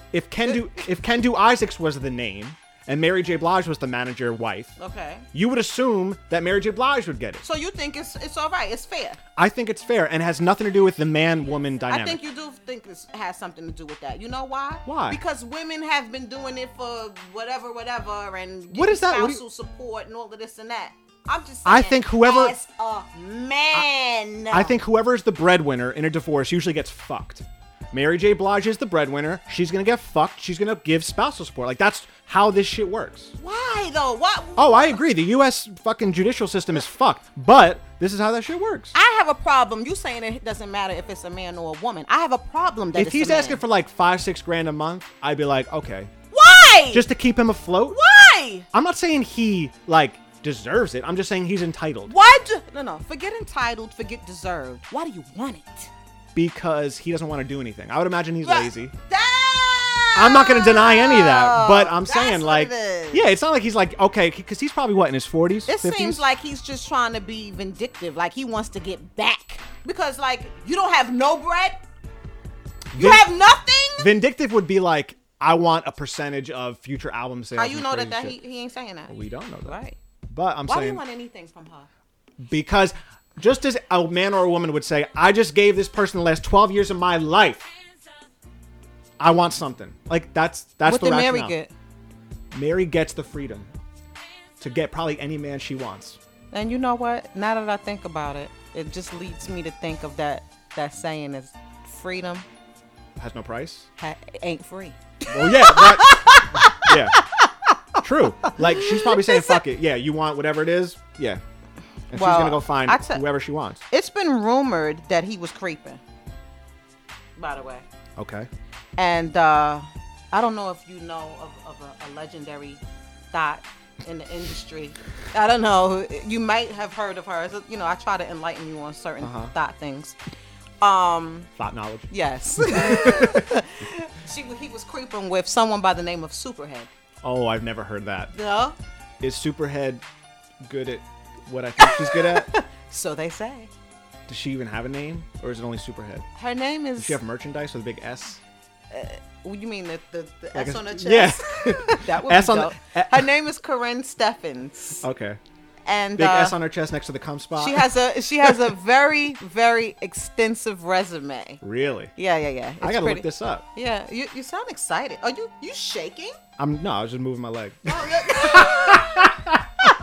Speaker 2: if Kendu Isaacs was the name and Mary J. Blige was the manager wife,
Speaker 1: Okay.
Speaker 2: you would assume that Mary J. Blige would get it.
Speaker 1: So you think it's all right? It's fair.
Speaker 2: I think it's fair and has nothing to do with the man-woman dynamic.
Speaker 1: I think you do think it has something to do with that. You know why?
Speaker 2: Why?
Speaker 1: Because women have been doing it for whatever, and
Speaker 2: What is that? What do
Speaker 1: spousal support and all of this and that. I'm just saying.
Speaker 2: I think whoever-
Speaker 1: as a man.
Speaker 2: I think whoever is the breadwinner in a divorce usually gets fucked. Mary J. Blige is the breadwinner. She's going to get fucked. She's going to give spousal support. Like, that's how this shit works.
Speaker 1: Why though? What?
Speaker 2: Oh, I agree. The U.S. fucking judicial system is fucked. But this is how that shit works.
Speaker 1: I have a problem. You saying it doesn't matter if it's a man or a woman. I have a problem that
Speaker 2: If
Speaker 1: it's
Speaker 2: he's
Speaker 1: a man.
Speaker 2: asking for like $5-6 grand a month, I'd be like, okay.
Speaker 1: Why?
Speaker 2: Just to keep him afloat?
Speaker 1: why?
Speaker 2: I'm not saying he, like, deserves it. I'm just saying he's entitled.
Speaker 1: Why? No. Forget entitled. Forget deserved. Why do you want it?
Speaker 2: Because he doesn't want to do anything. I would imagine he's lazy.
Speaker 1: I'm
Speaker 2: I'm not going to deny any of that, but I'm
Speaker 1: That's
Speaker 2: saying,
Speaker 1: what
Speaker 2: like,
Speaker 1: it is.
Speaker 2: yeah, it's not like he's like, okay, because he's probably, what, in his 40s,
Speaker 1: It
Speaker 2: 50s?
Speaker 1: seems like he's just trying to be vindictive, like he wants to get back. Because, like, you don't have no bread? You have nothing?
Speaker 2: Vindictive would be like, I want a percentage of future album sales.
Speaker 1: How you
Speaker 2: and
Speaker 1: know
Speaker 2: crazy
Speaker 1: that
Speaker 2: shit.
Speaker 1: he ain't saying that?
Speaker 2: We don't know that.
Speaker 1: Right.
Speaker 2: But I'm
Speaker 1: Why do you
Speaker 2: saying,
Speaker 1: want anything from her?
Speaker 2: because just as a man or a woman would say, I just gave this person the last 12 years of my life, I want something. Like, that's
Speaker 1: What
Speaker 2: the
Speaker 1: did Mary
Speaker 2: rationale.
Speaker 1: get?
Speaker 2: Mary gets the freedom to get probably any man she wants.
Speaker 1: And you know what? Now that I think about it, it just leads me to think of that saying is freedom
Speaker 2: Has no price.
Speaker 1: Ain't free.
Speaker 2: Well, yeah. That, yeah. True. Like, she's probably saying, fuck it. Yeah, you want whatever it is? Yeah. And
Speaker 1: Well,
Speaker 2: she's going to go find
Speaker 1: I
Speaker 2: whoever she wants.
Speaker 1: It's been rumored that he was creeping, by the way.
Speaker 2: Okay.
Speaker 1: And I don't know if you know of a legendary thought in the industry. I don't know. You might have heard of her. You know, I try to enlighten you on certain thought things.
Speaker 2: Thought knowledge.
Speaker 1: Yes. He was creeping with someone by the name of Superhead.
Speaker 2: Oh, I've never heard that.
Speaker 1: No?
Speaker 2: Is Superhead good at what I think she's good at?
Speaker 1: So they say.
Speaker 2: Does she even have a name? Or is it only Superhead?
Speaker 1: Her name is...
Speaker 2: Does she have merchandise with a big S?
Speaker 1: You mean the
Speaker 2: Like
Speaker 1: S on her chest?
Speaker 2: Yeah.
Speaker 1: That would
Speaker 2: S
Speaker 1: be
Speaker 2: on
Speaker 1: dope.
Speaker 2: the-
Speaker 1: Her name is Corinne Steffens.
Speaker 2: Okay.
Speaker 1: And
Speaker 2: Big S on her chest next to the cum spot?
Speaker 1: she has a very, very extensive resume.
Speaker 2: Really?
Speaker 1: Yeah.
Speaker 2: I gotta look this up.
Speaker 1: Yeah, you sound excited. Are you shaking?
Speaker 2: I was just moving my leg.
Speaker 1: Oh,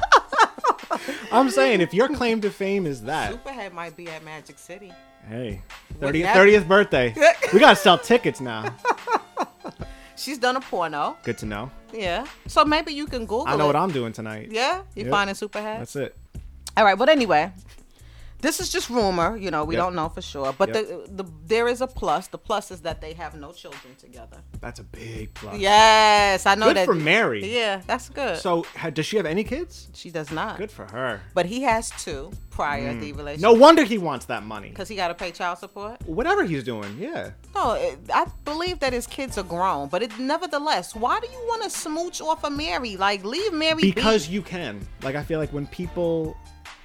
Speaker 2: I'm saying, if your claim to fame is that,
Speaker 1: Superhead might be at Magic City.
Speaker 2: hey,
Speaker 1: Wouldn't
Speaker 2: 30th birthday. We gotta sell tickets now.
Speaker 1: She's done a porno.
Speaker 2: Good to know.
Speaker 1: Yeah. So maybe you can Google
Speaker 2: I know
Speaker 1: it.
Speaker 2: what I'm doing tonight.
Speaker 1: Yeah? You
Speaker 2: Yep.
Speaker 1: finding Superhead?
Speaker 2: That's it.
Speaker 1: All right, but anyway, this is just rumor. You know, we
Speaker 2: Yep.
Speaker 1: don't know for sure. But
Speaker 2: Yep.
Speaker 1: there is a plus. The plus is that they have no children together.
Speaker 2: That's a big plus.
Speaker 1: Yes, I know
Speaker 2: Good
Speaker 1: that.
Speaker 2: for Mary.
Speaker 1: Yeah, that's good.
Speaker 2: So, does she have any kids?
Speaker 1: She does not.
Speaker 2: Good for her.
Speaker 1: But he has two prior the relationship.
Speaker 2: No wonder he wants that money.
Speaker 1: Because he got to pay child support?
Speaker 2: Whatever he's doing, yeah.
Speaker 1: No, I believe that his kids are grown. But nevertheless, why do you want to smooch off of Mary? Like, leave Mary
Speaker 2: Because
Speaker 1: be.
Speaker 2: you can. Like, I feel like when people,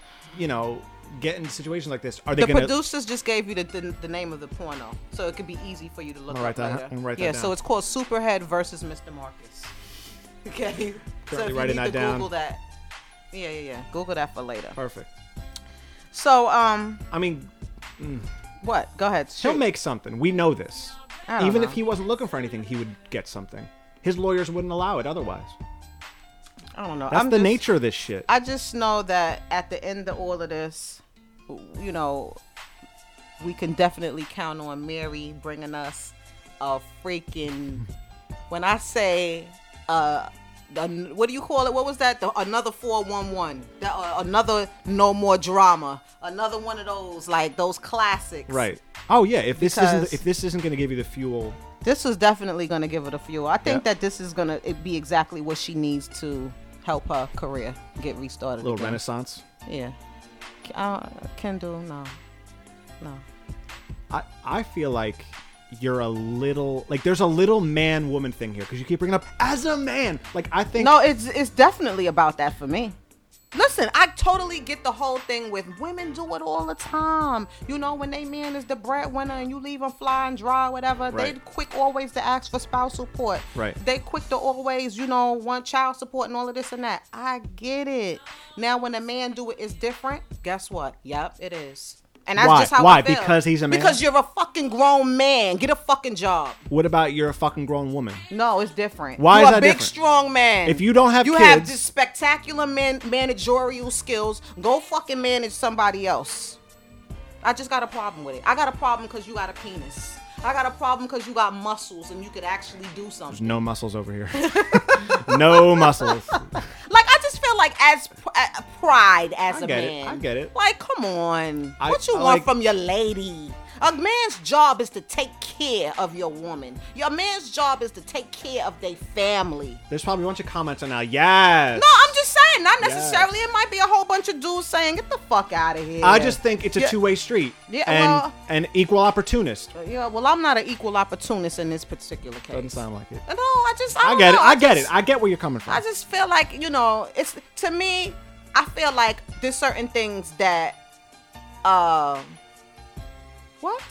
Speaker 2: get in situations like this, are they
Speaker 1: The
Speaker 2: gonna?
Speaker 1: producers just gave you the name of the porno. So it could be easy for you to look
Speaker 2: I'll write
Speaker 1: up
Speaker 2: that-
Speaker 1: later.
Speaker 2: I'll write that
Speaker 1: yeah,
Speaker 2: down.
Speaker 1: so it's called Superhead versus Mr. Marcus. Okay? So if you
Speaker 2: writing
Speaker 1: need
Speaker 2: that
Speaker 1: to
Speaker 2: down.
Speaker 1: Google that. Yeah. Google that for later.
Speaker 2: Perfect.
Speaker 1: So,
Speaker 2: I mean,
Speaker 1: what? Go ahead.
Speaker 2: he'll
Speaker 1: shoot.
Speaker 2: make something. We know this.
Speaker 1: I don't
Speaker 2: Even
Speaker 1: know.
Speaker 2: if he wasn't looking for anything, he would get something. His lawyers wouldn't allow it otherwise.
Speaker 1: I don't know.
Speaker 2: That's
Speaker 1: I'm
Speaker 2: the
Speaker 1: just-
Speaker 2: nature of this shit.
Speaker 1: I just know that at the end of all of this, we can definitely count on Mary bringing us a freaking. When I say, what do you call it? What was that? Another 411. Another No More Drama. Another one of those, like those classics.
Speaker 2: Right. Oh yeah. If this
Speaker 1: Because-
Speaker 2: isn't going to give you the fuel,
Speaker 1: This is definitely going to give it a fuel. I think
Speaker 2: Yeah.
Speaker 1: that this is going to be exactly what she needs to help her career get restarted.
Speaker 2: a little
Speaker 1: again.
Speaker 2: renaissance.
Speaker 1: Yeah. Kendall, no.
Speaker 2: I feel like you're a little there's a little man woman thing here because you keep bringing up as a man. Like I think
Speaker 1: No, it's definitely about that for me. Listen, I totally get the whole thing with women do it all the time. You know, when they man is the breadwinner and you leave them fly and dry, whatever,
Speaker 2: Right.
Speaker 1: they quick always to ask for spousal support.
Speaker 2: Right.
Speaker 1: They quick to always, you know, want child support and all of this and that. I get it. Now, when a man do it, it's different. Guess what? Yep, it is. And that's
Speaker 2: Why?
Speaker 1: just how
Speaker 2: Why?
Speaker 1: I feel.
Speaker 2: Because he's a man?
Speaker 1: Because you're a fucking grown man. Get a fucking job.
Speaker 2: What about you're a fucking grown woman?
Speaker 1: No, it's different.
Speaker 2: Why
Speaker 1: you're
Speaker 2: is that
Speaker 1: a big,
Speaker 2: different?
Speaker 1: strong man.
Speaker 2: If you don't have
Speaker 1: you
Speaker 2: kids-
Speaker 1: have this spectacular managerial skills. Go fucking manage somebody else. I just got a problem with it. I got a problem because you got a penis. I got a problem because you got muscles and you could actually do
Speaker 2: There's
Speaker 1: something.
Speaker 2: no muscles over here. No muscles.
Speaker 1: Like, I just feel like as pride as
Speaker 2: I
Speaker 1: a
Speaker 2: get it.
Speaker 1: man.
Speaker 2: I get it.
Speaker 1: Like, come on.
Speaker 2: I-
Speaker 1: What you
Speaker 2: I
Speaker 1: want
Speaker 2: like-
Speaker 1: from your lady? A man's job is to take care of your woman. Your man's job is to take care of their family.
Speaker 2: There's probably a bunch of comments on now. Yes.
Speaker 1: No, I'm just saying, not necessarily.
Speaker 2: Yes.
Speaker 1: It might be a whole bunch of dudes saying, "Get the fuck out of here."
Speaker 2: I just think it's a
Speaker 1: Yeah.
Speaker 2: two-way street.
Speaker 1: Yeah,
Speaker 2: and
Speaker 1: well-
Speaker 2: an equal opportunist.
Speaker 1: Yeah, well, I'm not an equal opportunist in this particular case.
Speaker 2: Doesn't sound like it.
Speaker 1: No, I
Speaker 2: I
Speaker 1: don't
Speaker 2: get it.
Speaker 1: know.
Speaker 2: I get
Speaker 1: just-
Speaker 2: it. I get where you're coming from.
Speaker 1: I just feel like, you know, it's, to me, I feel like there's certain things that, what?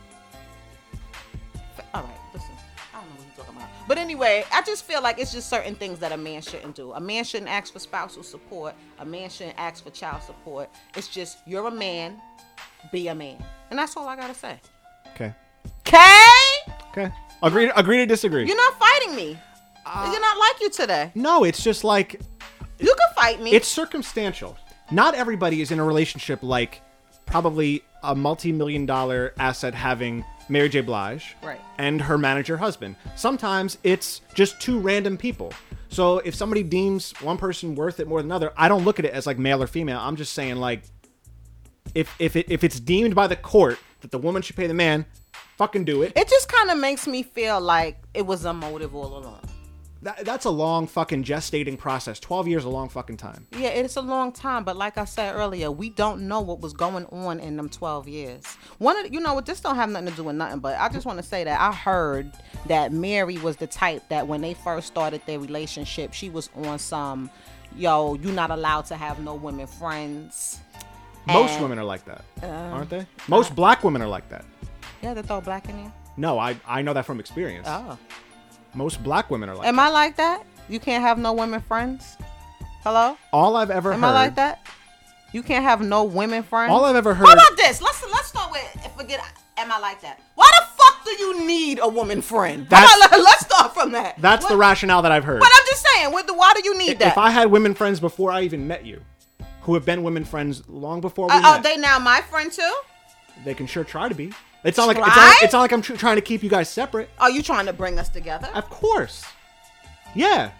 Speaker 1: All right, listen, I don't know what you're talking about. But anyway, I just feel like it's just certain things that a man shouldn't do. A man shouldn't ask for spousal support. A man shouldn't ask for child support. It's just, you're a man, be a man. And that's all I gotta say.
Speaker 2: Okay.
Speaker 1: Okay?
Speaker 2: Okay. Agree to disagree.
Speaker 1: You're not fighting me. You're not like you today.
Speaker 2: No, it's just like
Speaker 1: You can fight me.
Speaker 2: it's circumstantial. Not everybody is in a relationship like probably a multi-million-dollar asset having Mary J. Blige
Speaker 1: Right.
Speaker 2: and her manager husband. Sometimes it's just two random people. So if somebody deems one person worth it more than another, I don't look at it as like male or female. I'm just saying like if it's deemed by the court that the woman should pay the man, fucking do it.
Speaker 1: It just kind of makes me feel like it was a motive all along.
Speaker 2: That's a long fucking gestating process. 12 years is a long fucking time.
Speaker 1: Yeah, it's a long time, but like I said earlier, we don't know what was going on in them 12 years. You know what, this don't have nothing to do with nothing, but I just want to say that I heard that Mary was the type that when they first started their relationship, she was on some, yo, you're not allowed to have no women friends.
Speaker 2: Most
Speaker 1: And-
Speaker 2: women are like that, aren't they? Most black women are like that.
Speaker 1: Yeah, they throw black in there.
Speaker 2: No, I know that from experience.
Speaker 1: Oh.
Speaker 2: Most black women are like
Speaker 1: Am
Speaker 2: that.
Speaker 1: I like that? You can't have no women friends? Hello?
Speaker 2: All I've ever
Speaker 1: Am
Speaker 2: heard.
Speaker 1: I like that? You can't have no women friends?
Speaker 2: All I've ever heard.
Speaker 1: How about this? Let's start with, forget, am I like that? Why the fuck do you need a woman friend? Let's start from that.
Speaker 2: That's the rationale that I've heard.
Speaker 1: But I'm just saying, why do you need that?
Speaker 2: If I had women friends before I even met you, who have been women friends long before we
Speaker 1: Are
Speaker 2: met,
Speaker 1: they now my friend too?
Speaker 2: they can sure try to be. It's not like
Speaker 1: Try?
Speaker 2: it's not like I'm trying to keep you guys separate.
Speaker 1: Are you trying to bring us together?
Speaker 2: Of course. Yeah.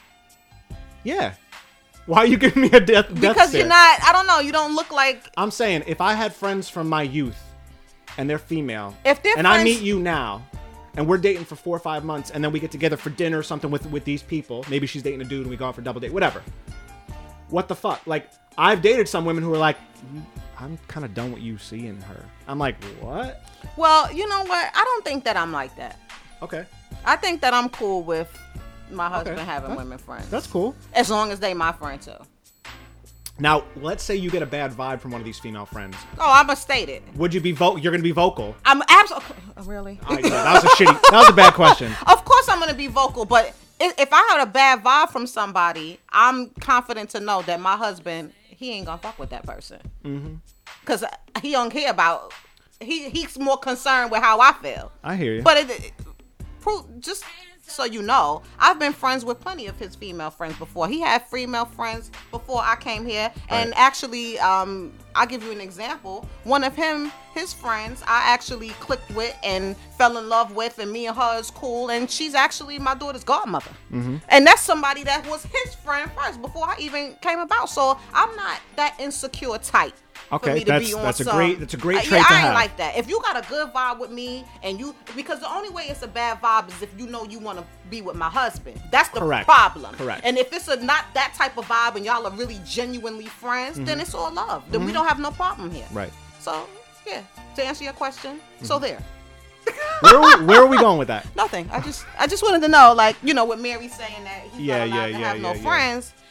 Speaker 2: Yeah. Why are you giving me a death
Speaker 1: Because
Speaker 2: stare?
Speaker 1: you're not, I don't know, you don't look like,
Speaker 2: I'm saying if I had friends from my youth and they're female,
Speaker 1: If they're
Speaker 2: and I
Speaker 1: friends-
Speaker 2: meet you now, and we're dating for 4 or 5 months, and then we get together for dinner or something with these people. Maybe she's dating a dude and we go out for a double date, whatever. What the fuck? Like, I've dated some women who are like, I'm kind of done with you seeing her. I'm like, what?
Speaker 1: well, you know what? I don't think that I'm like that.
Speaker 2: Okay,
Speaker 1: I think that I'm cool with my husband
Speaker 2: Okay.
Speaker 1: having
Speaker 2: Huh?
Speaker 1: women friends.
Speaker 2: that's cool.
Speaker 1: As long as they my friend too.
Speaker 2: Now, let's say you get a bad vibe from one of these female friends.
Speaker 1: Oh, I'm going to state it.
Speaker 2: Would you be You're gonna be vocal.
Speaker 1: I'm absolutely, really?
Speaker 2: That was a bad question.
Speaker 1: Of course I'm going to be vocal, but if I had a bad vibe from somebody, I'm confident to know that my husband, he ain't going to fuck with that person. Mm-hmm. Because he don't care about, he's more concerned with how I feel.
Speaker 2: I hear you.
Speaker 1: But just so you know, I've been friends with plenty of his female friends before. He had female friends before I came here. And
Speaker 2: Right.
Speaker 1: actually, I'll give you an example. One of his friends, I actually clicked with and fell in love with, and me and her is cool. And she's actually my daughter's godmother. Mm-hmm. And that's somebody that was his friend first before I even came about. So I'm not that insecure type.
Speaker 2: Okay,
Speaker 1: for me to
Speaker 2: that's-
Speaker 1: be on
Speaker 2: that's a
Speaker 1: some-
Speaker 2: great- that's a great
Speaker 1: Yeah,
Speaker 2: trait to
Speaker 1: I ain't
Speaker 2: have.
Speaker 1: like that. If you got a good vibe with me because the only way it's a bad vibe is if you know you want to be with my husband. That's the
Speaker 2: Correct.
Speaker 1: problem.
Speaker 2: Correct.
Speaker 1: And if it's not that type of vibe and y'all are really genuinely friends, then it's all love. Then we don't have no problem here.
Speaker 2: Right.
Speaker 1: So, yeah, to answer your question, so there.
Speaker 2: Where are we going with that?
Speaker 1: Nothing. I just wanted to know, like, you know, with Mary saying that he's
Speaker 2: Yeah,
Speaker 1: not allowed
Speaker 2: yeah,
Speaker 1: to
Speaker 2: yeah,
Speaker 1: have no
Speaker 2: yeah, yeah.
Speaker 1: friends.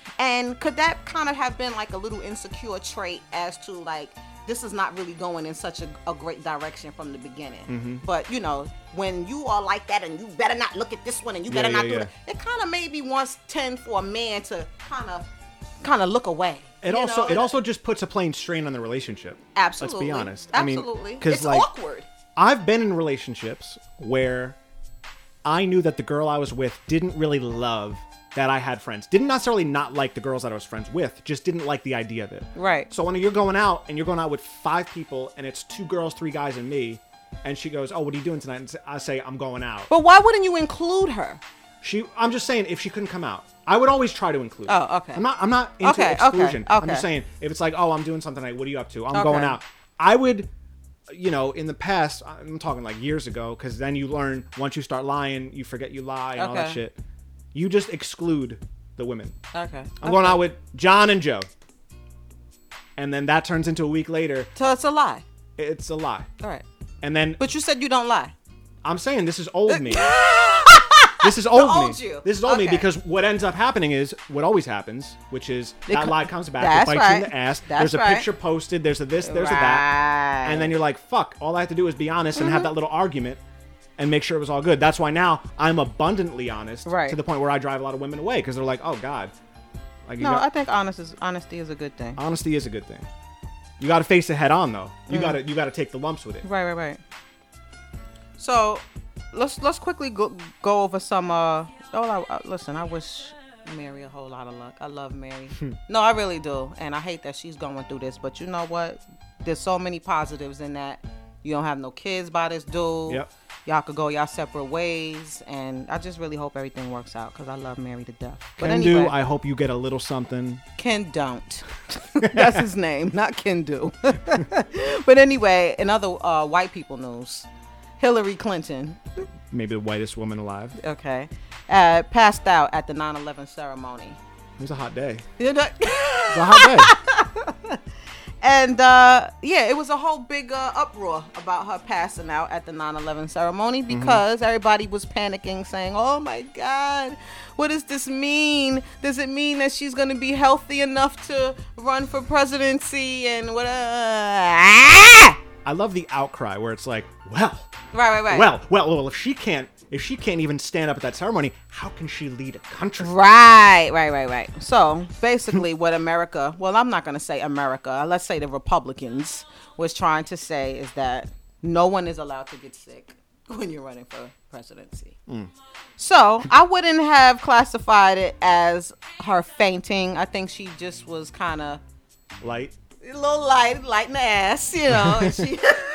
Speaker 1: And could that kind of have been like a little insecure trait as to like, this is not really going in such a great direction from the beginning. But, you know, when you are like that and you better not look at this one and you better not do it, it kind of maybe wants tend for a man to kind of look away.
Speaker 2: It also just puts a plain strain on the relationship.
Speaker 1: Absolutely.
Speaker 2: Let's be honest.
Speaker 1: Absolutely.
Speaker 2: I mean, because
Speaker 1: it's
Speaker 2: like,
Speaker 1: awkward.
Speaker 2: I've been in relationships where I knew that the girl I was with didn't really love that I had friends. Didn't necessarily not like the girls that I was friends with, just didn't like the idea of it.
Speaker 1: Right.
Speaker 2: So when you're going out and you're going out with 5 people and it's 2 girls, 3 guys, and me, and she goes, "Oh, what are you doing tonight?" And I say, "I'm going out."
Speaker 1: But why wouldn't you include her?
Speaker 2: I'm just saying, if she couldn't come out, I would always try to include her.
Speaker 1: Oh, okay.
Speaker 2: I'm not into exclusion.
Speaker 1: Okay.
Speaker 2: I'm just saying, if it's like, "Oh, I'm doing something tonight. What are you up to?" I'm going out. I would, you know, in the past, I'm talking like years ago, because then you learn, once you start lying, you forget you lie and all that shit. You just exclude the women.
Speaker 1: Okay.
Speaker 2: I'm going out with John and Joe. And then that turns into a week later.
Speaker 1: So it's a lie.
Speaker 2: It's a lie.
Speaker 1: All right.
Speaker 2: And then.
Speaker 1: But you said you don't lie.
Speaker 2: I'm saying this is old me. This is old me. This is old me, because what ends up happening is what always happens, which is that lie comes back, it bites you in the ass. There's a picture posted. There's a this, there's a that. And then you're like, fuck, all I have to do is be honest and have that little argument and make sure it was all good. That's why now I'm abundantly honest to the point where I drive a lot of women away, because they're like, oh, God. Like,
Speaker 1: I think honesty is a good thing.
Speaker 2: Honesty is a good thing. You got to face it head on, though. You got to take the lumps with it.
Speaker 1: Right. So let's quickly go over some. Listen, I wish Mary a whole lot of luck. I love Mary. No, I really do, and I hate that she's going through this. But you know what? There's so many positives in that. You don't have no kids by this dude.
Speaker 2: Yep.
Speaker 1: Y'all could go y'all separate ways, and I just really hope everything works out, because I love Mary to death. But
Speaker 2: Ken
Speaker 1: anyway,
Speaker 2: Do, I hope you get a little something.
Speaker 1: Ken Don't. That's his name, not Ken Do. But anyway, in other white people news, Hillary Clinton,
Speaker 2: maybe the whitest woman alive,
Speaker 1: passed out at the 9/11 ceremony.
Speaker 2: It was a hot day.
Speaker 1: It was
Speaker 2: a hot day.
Speaker 1: And, it was a whole big uproar about her passing out at the 9/11 ceremony, because everybody was panicking, saying, oh, my God, what does this mean? Does it mean that she's going to be healthy enough to run for presidency and what?
Speaker 2: I love the outcry where it's like, well.
Speaker 1: Right.
Speaker 2: Well, if she can't even stand up at that ceremony, how can she lead a country?
Speaker 1: Right. So basically what America, well, I'm not going to say America, let's say the Republicans was trying to say is that no one is allowed to get sick when you're running for presidency. So I wouldn't have classified it as her fainting. I think she just was kind of
Speaker 2: light.
Speaker 1: A little light in the ass, you know. And she...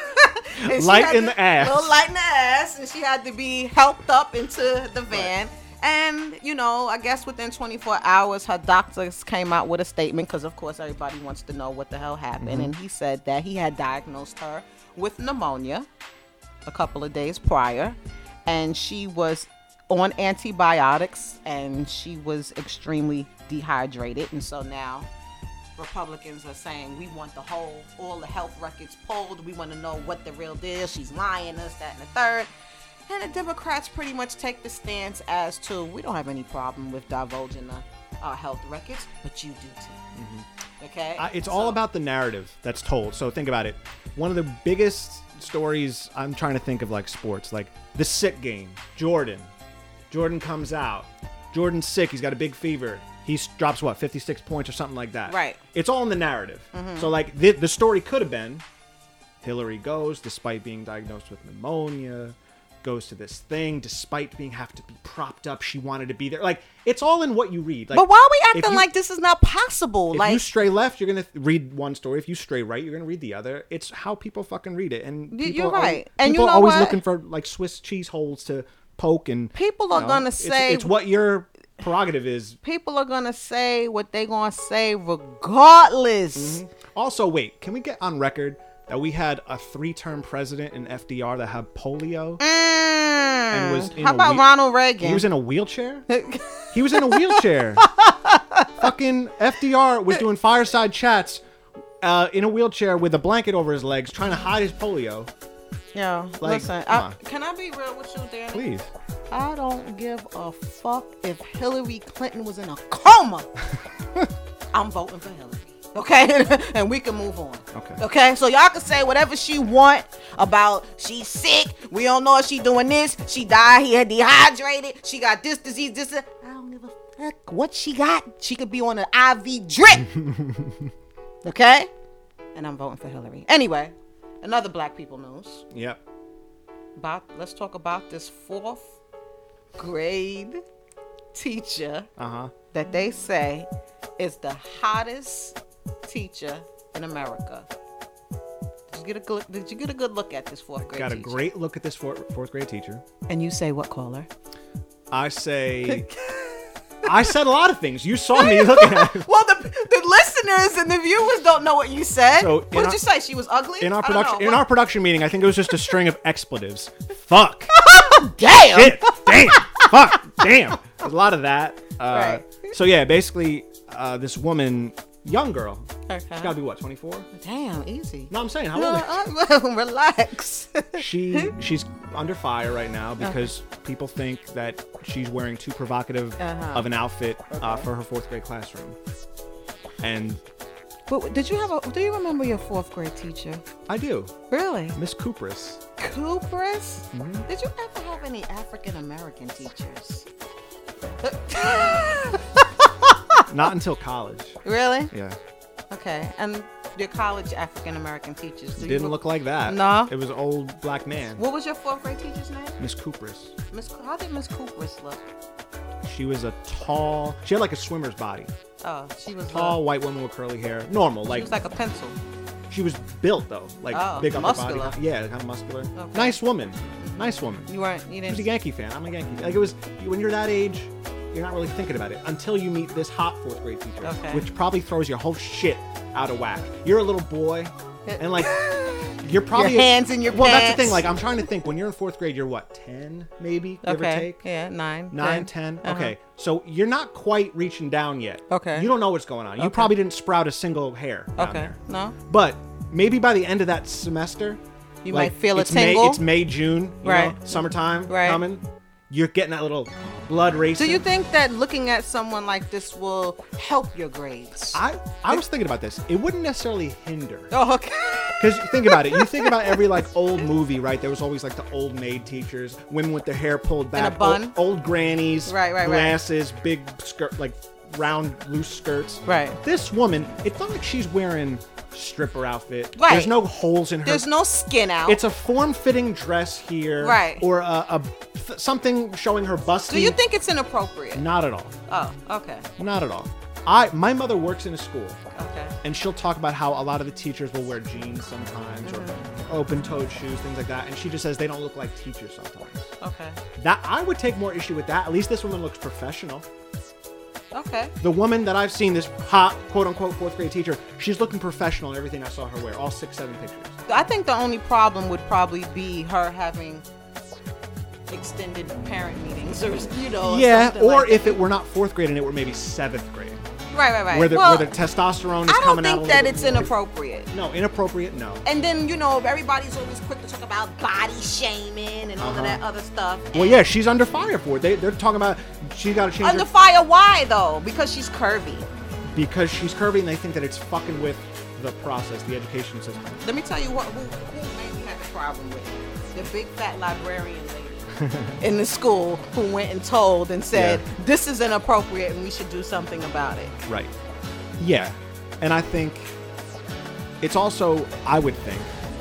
Speaker 2: light in the ass.
Speaker 1: A little light in the ass, and she had to be helped up into the van. Right. And, you know, I guess within 24 hours, her doctors came out with a statement, because, of course, everybody wants to know what the hell happened. And he said that he had diagnosed her with pneumonia a couple of days prior, and she was on antibiotics, and she was extremely dehydrated. And so now Republicans are saying we want all the health records pulled. We want to know what the real deal. She's lying, this, that, and the third. And the Democrats pretty much take the stance as to we don't have any problem with divulging our health records, but you do too. Okay?
Speaker 2: It's all about the narrative that's told. So think about it. One of the biggest stories, I'm trying to think of like sports, like the sick game. Jordan comes out. Jordan's sick. He's got a big fever. He drops, 56 points or something like that.
Speaker 1: Right.
Speaker 2: It's all in the narrative. So, like, the story could have been Hillary goes, despite being diagnosed with pneumonia, goes to this thing, despite have to be propped up. She wanted to be there. Like, it's all in what you read. Like,
Speaker 1: but why are we acting like this is not possible?
Speaker 2: If you stray left, you're going to read one story. If you stray right, you're going to read the other. It's how people fucking read it. And
Speaker 1: you're right.
Speaker 2: And people are always looking for, like, Swiss cheese holes to poke. And
Speaker 1: people are going to say...
Speaker 2: It's what your prerogative is.
Speaker 1: People are gonna say what they gonna say regardless.
Speaker 2: Also, wait, can we get on record that we had a 3-term president in FDR that had polio and was in
Speaker 1: how about Ronald Reagan?
Speaker 2: He was in a wheelchair. He was in a wheelchair. Fucking FDR was doing fireside chats in a wheelchair with a blanket over his legs, trying to hide his polio.
Speaker 1: Yo, listen, can I be real with you, Danny?
Speaker 2: Please.
Speaker 1: I don't give a fuck if Hillary Clinton was in a coma. I'm voting for Hillary. Okay, and we can move on.
Speaker 2: Okay.
Speaker 1: Okay, so y'all can say whatever she want about she's sick. We don't know if she doing this. She died. He had dehydrated. She got this disease. This. I don't give a fuck what she got. She could be on an IV drip. Okay, and I'm voting for Hillary. Anyway, another black people news.
Speaker 2: Yep.
Speaker 1: Let's talk about this 4th grade teacher that they say is the hottest teacher in America. Did you get a good look at this 4th grade
Speaker 2: Got a
Speaker 1: teacher?
Speaker 2: great look at this fourth grade teacher.
Speaker 1: And you say what, caller?
Speaker 2: I say... I said a lot of things. You saw me looking at it.
Speaker 1: Well, the listeners and the viewers don't know what you said.
Speaker 2: So
Speaker 1: what did you say? She was ugly?
Speaker 2: In our production meeting, I think it was just a string of expletives. Fuck.
Speaker 1: Damn.
Speaker 2: Shit. Damn. Fuck. Damn. There's a lot of that.
Speaker 1: Right.
Speaker 2: So yeah, basically, this woman, young girl,
Speaker 1: Okay.
Speaker 2: she's got to be what, 24?
Speaker 1: Damn, easy.
Speaker 2: No, I'm saying, how old is
Speaker 1: Relax.
Speaker 2: she's under fire right now because people think that she's wearing too provocative of an outfit for her 4th grade classroom. And
Speaker 1: But do you remember your 4th grade teacher?
Speaker 2: I do.
Speaker 1: Really?
Speaker 2: Miss Kupris.
Speaker 1: Kupris? Did you ever have any African American teachers?
Speaker 2: Not until college.
Speaker 1: Really?
Speaker 2: Yeah.
Speaker 1: Okay. And your college African American teachers
Speaker 2: Didn't look like that.
Speaker 1: No?
Speaker 2: It was an old black man.
Speaker 1: What was your 4th grade teacher's name?
Speaker 2: Miss Kupris.
Speaker 1: How did Miss Kupris look?
Speaker 2: She was she had like a swimmer's body.
Speaker 1: Oh, she was
Speaker 2: Tall white woman with curly hair. Normal.
Speaker 1: She was like a pencil.
Speaker 2: She was built though. Like big upper
Speaker 1: muscular.
Speaker 2: body. Yeah, kind of muscular.
Speaker 1: Okay.
Speaker 2: Nice woman. Nice woman.
Speaker 1: You
Speaker 2: She
Speaker 1: didn't.
Speaker 2: was a Yankee fan. I'm a Yankee fan. Like it was, when you're that age, you're not really thinking about it until you meet this hot 4th grade teacher, which probably throws your whole shit out of whack. You're a little boy, and like you're probably
Speaker 1: your hands in your
Speaker 2: Well,
Speaker 1: pants.
Speaker 2: that's the thing. Like I'm trying to think. When you're in 4th grade, you're what, 10 maybe, give or take.
Speaker 1: Yeah, 9.
Speaker 2: 10. Okay, so you're not quite reaching down yet.
Speaker 1: Okay.
Speaker 2: You don't know what's going on. You probably didn't sprout a single hair down there.
Speaker 1: No.
Speaker 2: But maybe by the end of that semester,
Speaker 1: You
Speaker 2: like,
Speaker 1: might feel a
Speaker 2: it's
Speaker 1: tingle.
Speaker 2: It's May, June, you
Speaker 1: Right.
Speaker 2: know, summertime
Speaker 1: Right.
Speaker 2: coming. You're getting that little blood racing.
Speaker 1: Do you think that looking at someone like this will help your grades?
Speaker 2: I was thinking about this. It wouldn't necessarily hinder.
Speaker 1: Oh, okay.
Speaker 2: Because think about it. You think about every like old movie, right? There was always like the old maid teachers, women with their hair pulled back,
Speaker 1: a bun.
Speaker 2: Old grannies,
Speaker 1: Right.
Speaker 2: glasses, big skirt, like round loose skirts.
Speaker 1: Right.
Speaker 2: This woman, it's not like she's wearing stripper outfit.
Speaker 1: Right.
Speaker 2: There's no holes in her.
Speaker 1: There's no skin out.
Speaker 2: It's a form-fitting dress here.
Speaker 1: Right.
Speaker 2: Or something showing her busty.
Speaker 1: Do you think it's inappropriate?
Speaker 2: Not at all.
Speaker 1: Oh, okay.
Speaker 2: Not at all. My mother works in a school.
Speaker 1: Okay.
Speaker 2: And she'll talk about how a lot of the teachers will wear jeans sometimes or open-toed shoes, things like that. And she just says they don't look like teachers sometimes.
Speaker 1: Okay.
Speaker 2: That I would take more issue with that. At least this woman looks professional.
Speaker 1: Okay.
Speaker 2: The woman that I've seen, this hot, quote-unquote, 4th grade teacher, she's looking professional in everything I saw her wear. All 6-7 pictures.
Speaker 1: I think the only problem would probably be her having extended parent meetings or,
Speaker 2: Yeah,
Speaker 1: something
Speaker 2: or
Speaker 1: like
Speaker 2: if
Speaker 1: that.
Speaker 2: it were not 4th grade and it were maybe 7th grade.
Speaker 1: Right.
Speaker 2: Where
Speaker 1: Well,
Speaker 2: the testosterone is
Speaker 1: I don't
Speaker 2: coming out
Speaker 1: think
Speaker 2: a
Speaker 1: that
Speaker 2: little
Speaker 1: it's
Speaker 2: bit more.
Speaker 1: inappropriate.
Speaker 2: No, inappropriate, no.
Speaker 1: And then, everybody's always quick to talk about body shaming and all of that other stuff.
Speaker 2: Well, yeah, she's under fire for it. They're talking about she's got to change
Speaker 1: Under
Speaker 2: her
Speaker 1: fire, why though? Because she's curvy.
Speaker 2: because she's curvy and they think that it's fucking with the process, the education system.
Speaker 1: Let me tell you who mainly had the problem with it. The big fat librarian lady in the school who went and told and said, this is inappropriate and we should do something about it.
Speaker 2: Right. Yeah. And I think it's also, I would think,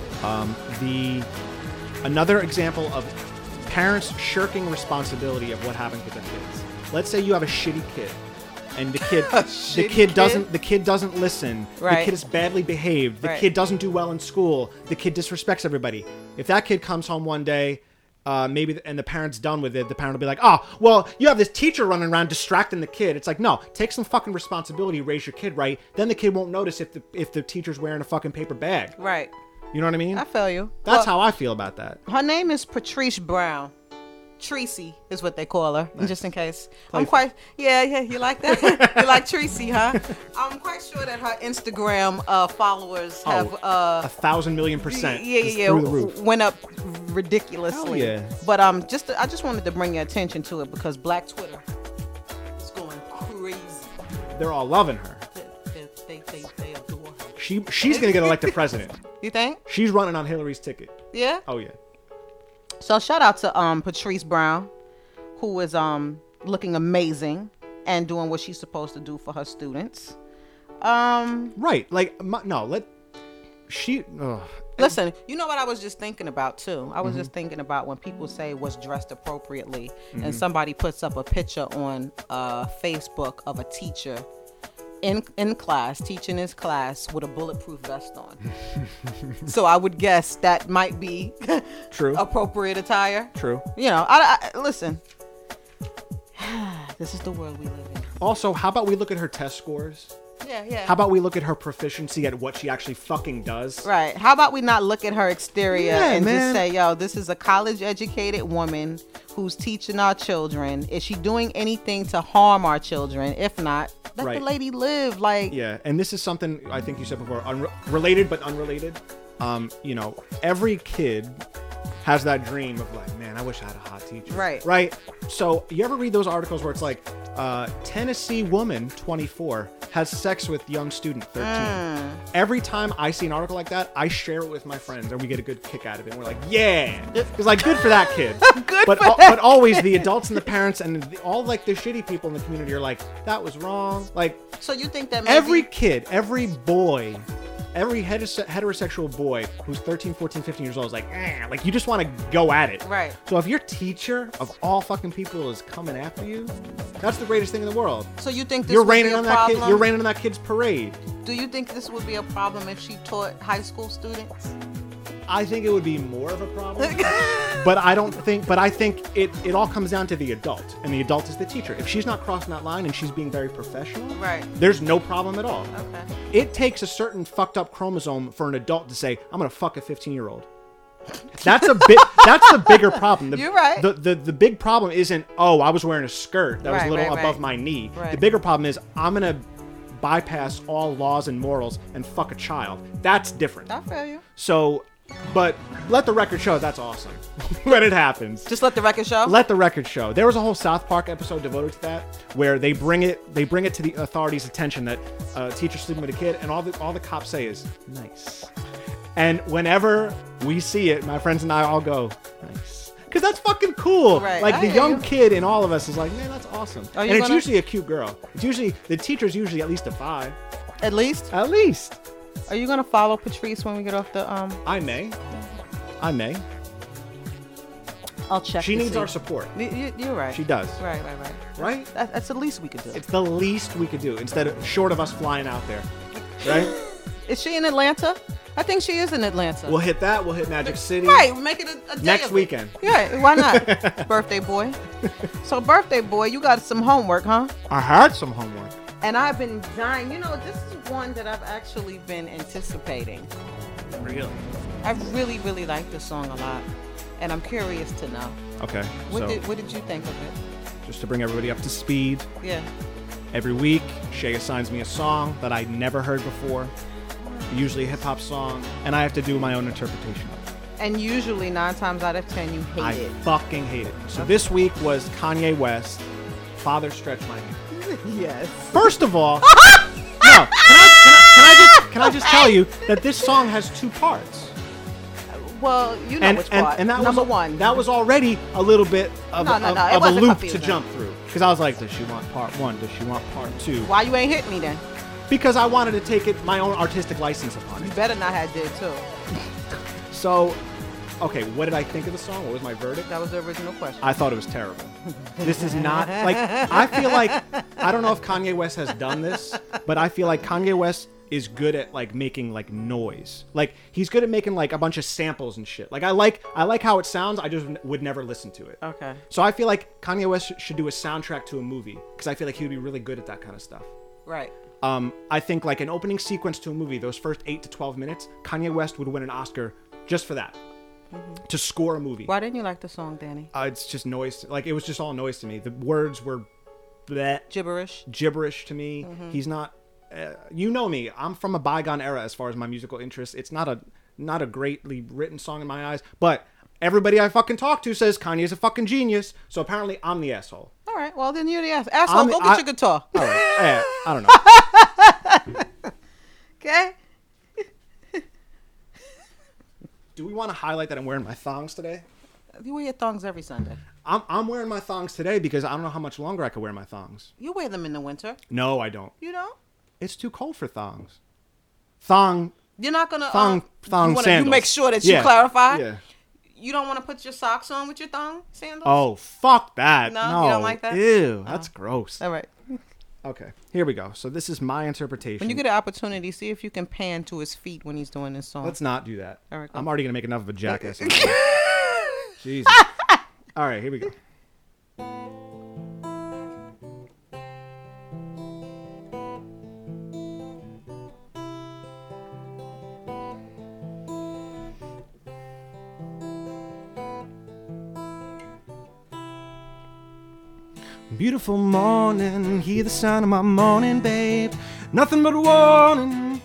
Speaker 2: another example of parents shirking responsibility of what happens with their kids. Let's say you have a shitty kid. And the kid doesn't listen.
Speaker 1: Right.
Speaker 2: The kid is badly behaved. The
Speaker 1: Right.
Speaker 2: kid doesn't do well in school. The kid disrespects everybody. If that kid comes home one day, and the parent's done with it, the parent will be like, oh, well, you have this teacher running around distracting the kid. It's like, no, take some fucking responsibility, raise your kid right. Then the kid won't notice if the teacher's wearing a fucking paper bag.
Speaker 1: Right.
Speaker 2: You know what I mean?
Speaker 1: I feel you.
Speaker 2: That's how I feel about that.
Speaker 1: Her name is Patrice Brown. Tracy is what they call her, just in case.
Speaker 2: Playful.
Speaker 1: Yeah, you like that? You like Tracy, huh? I'm quite sure that her Instagram followers have
Speaker 2: 1,000 million %.
Speaker 1: yeah,
Speaker 2: Through the roof.
Speaker 1: went up ridiculously.
Speaker 2: Hell yeah.
Speaker 1: But I just wanted to bring your attention to it because Black Twitter is going crazy
Speaker 2: they're all loving her.
Speaker 1: They adore her.
Speaker 2: She's gonna get elected president.
Speaker 1: You think?
Speaker 2: She's running on Hillary's ticket.
Speaker 1: Yeah.
Speaker 2: Oh yeah.
Speaker 1: So shout out to Patrice Brown, who is looking amazing and doing what she's supposed to do for her students.
Speaker 2: Right. Like
Speaker 1: Listen, you know what I was just thinking about too? I was just thinking about when people say what's dressed appropriately and somebody puts up a picture on Facebook of a teacher in class, teaching his class with a bulletproof vest on. So I would guess that might be
Speaker 2: true.
Speaker 1: Appropriate attire.
Speaker 2: True.
Speaker 1: You know, I listen. This is the world we live in.
Speaker 2: Also, how about we look at her test scores?
Speaker 1: Yeah.
Speaker 2: How about we look at her proficiency at what she actually fucking does?
Speaker 1: Right. How about we not look at her exterior and
Speaker 2: man.
Speaker 1: just say, yo, this is a college-educated woman who's teaching our children. Is she doing anything to harm our children? If not, let the lady live. Like,
Speaker 2: yeah, and this is something I think you said before, related but unrelated. You know, every kid has that dream of like, man, I wish I had a hot teacher. Right. So you ever read those articles where it's like, Tennessee woman, 24, has sex with young student, 13. Every time I see an article like that, I share it with my friends and we get a good kick out of it. And we're like, yeah. It's like, good for that kid. But always the adults and the parents and all like the shitty people in the community are like, that was wrong. Like,
Speaker 1: so you think that maybe
Speaker 2: every kid, every boy, every heterosexual boy who's 13, 14, 15 years old is like, like you just want to go at it.
Speaker 1: Right.
Speaker 2: So if your teacher of all fucking people is coming after you, that's the greatest thing in the world.
Speaker 1: So you think this
Speaker 2: you're
Speaker 1: would
Speaker 2: raining
Speaker 1: be a
Speaker 2: on
Speaker 1: problem?
Speaker 2: that kid? You're raining on that kid's parade.
Speaker 1: Do you think this would be a problem if she taught high school students?
Speaker 2: I think it would be more of a problem. But I think it all comes down to the adult, and the adult is the teacher. If she's not crossing that line and she's being very professional,
Speaker 1: right,
Speaker 2: there's no problem at all.
Speaker 1: Okay.
Speaker 2: It takes a certain fucked up chromosome for an adult to say, I'm gonna fuck a 15-year-old. That's the bigger problem.
Speaker 1: You're right.
Speaker 2: The big problem isn't, oh, I was wearing a skirt that was a little above my knee.
Speaker 1: Right.
Speaker 2: The bigger problem is I'm gonna bypass all laws and morals and fuck a child. That's different.
Speaker 1: I feel you.
Speaker 2: So, but let the record show that's awesome when it happens.
Speaker 1: Just let the record show?
Speaker 2: Let the record show. There was a whole South Park episode devoted to that where they bring it to the authorities' attention that a teacher's sleeping with a kid, and all the cops say is, nice. And whenever we see it, my friends and I all go, nice. Because that's fucking cool.
Speaker 1: Right.
Speaker 2: Like the young kid in all of us is like, man, that's awesome. And it's usually a cute girl. The teacher's usually at least a 5.
Speaker 1: At least?
Speaker 2: At least.
Speaker 1: Are you going to follow Patrice when we get off the...
Speaker 2: I may.
Speaker 1: I'll check.
Speaker 2: She needs our support.
Speaker 1: You're right.
Speaker 2: She does.
Speaker 1: Right.
Speaker 2: Right?
Speaker 1: That's the least we could do.
Speaker 2: It's the least we could do short of us flying out there. Right?
Speaker 1: Is she in Atlanta? I think she is in Atlanta.
Speaker 2: We'll hit that. We'll hit Magic City.
Speaker 1: Right. Make it a day
Speaker 2: next weekend.
Speaker 1: Yeah. Why not? Birthday boy. So birthday boy, you got some homework, huh?
Speaker 2: I had some homework.
Speaker 1: And I've been dying. You know, this is one that I've actually been anticipating.
Speaker 2: Really?
Speaker 1: I really, really like this song a lot. And I'm curious to know.
Speaker 2: Okay.
Speaker 1: What did you think of it?
Speaker 2: Just to bring everybody up to speed.
Speaker 1: Yeah.
Speaker 2: Every week, Shay assigns me a song that I'd never heard before. Usually a hip-hop song. And I have to do my own interpretation of it.
Speaker 1: And usually 9 times out of 10 you hate it.
Speaker 2: I fucking hate it. So this week was Kanye West, Father Stretch My Hand.
Speaker 1: Yes.
Speaker 2: First of all, no, can I just tell you that this song has 2 parts.
Speaker 1: Well, you know which part.
Speaker 2: And that
Speaker 1: Number
Speaker 2: was,
Speaker 1: 1.
Speaker 2: That was already a little bit of a loop confusing to jump through. Because I was like, does she want part 1? Does she want part 2?
Speaker 1: Why you ain't hit me then?
Speaker 2: Because I wanted to take it my own artistic license upon it.
Speaker 1: You better not have did too.
Speaker 2: So, okay, what did I think of the song? What was my verdict?
Speaker 1: That was the original question.
Speaker 2: I thought it was terrible. This is not, like, I feel like, I don't know if Kanye West has done this, but I feel like Kanye West is good at, like, making, like, noise. Like, he's good at making, like, a bunch of samples and shit. Like, I like how it sounds, I just would never listen to it.
Speaker 1: Okay.
Speaker 2: So I feel like Kanye West should do a soundtrack to a movie, because I feel like he would be really good at that kind of stuff.
Speaker 1: Right.
Speaker 2: I think, like, an opening sequence to a movie, those first 8 to 12 minutes, Kanye West would win an Oscar just for that. Mm-hmm. To score a movie.
Speaker 1: Why didn't you like the song, Danny?
Speaker 2: It's just noise. Like, it was just all noise to me. The words were bleh, gibberish to me. Mm-hmm. He's not. You know me. I'm from a bygone era as far as my musical interests. It's not a greatly written song in my eyes, but everybody I fucking talk to says Kanye's a fucking genius. So apparently I'm the asshole.
Speaker 1: All All right. Well, then you're the asshole.
Speaker 2: I'm-
Speaker 1: Go get your guitar.
Speaker 2: All right. Yeah, I don't know.
Speaker 1: Okay.
Speaker 2: Do we want to highlight that I'm wearing my thongs today?
Speaker 1: You wear your thongs every Sunday.
Speaker 2: I'm wearing my thongs today because I don't know how much longer I could wear my thongs.
Speaker 1: You wear them in the winter.
Speaker 2: No, I don't.
Speaker 1: You don't.
Speaker 2: It's too cold for thongs. Thong.
Speaker 1: You're not gonna
Speaker 2: Thong sandals.
Speaker 1: You make sure that you
Speaker 2: Yeah.
Speaker 1: clarify.
Speaker 2: Yeah.
Speaker 1: You don't want to put your socks on with your thong sandals.
Speaker 2: Oh, fuck that.
Speaker 1: No,
Speaker 2: No,
Speaker 1: you don't like that?
Speaker 2: Ew, that's gross.
Speaker 1: All right.
Speaker 2: Okay, here we go. So this is my interpretation.
Speaker 1: When you get an opportunity, see if you can pan to his feet when he's doing this song.
Speaker 2: Let's not do that.
Speaker 1: All right, go.
Speaker 2: I'm already gonna make enough of a jackass. Jesus. All right, here we go. Beautiful morning, hear the sound of my morning, babe. Nothing but warning.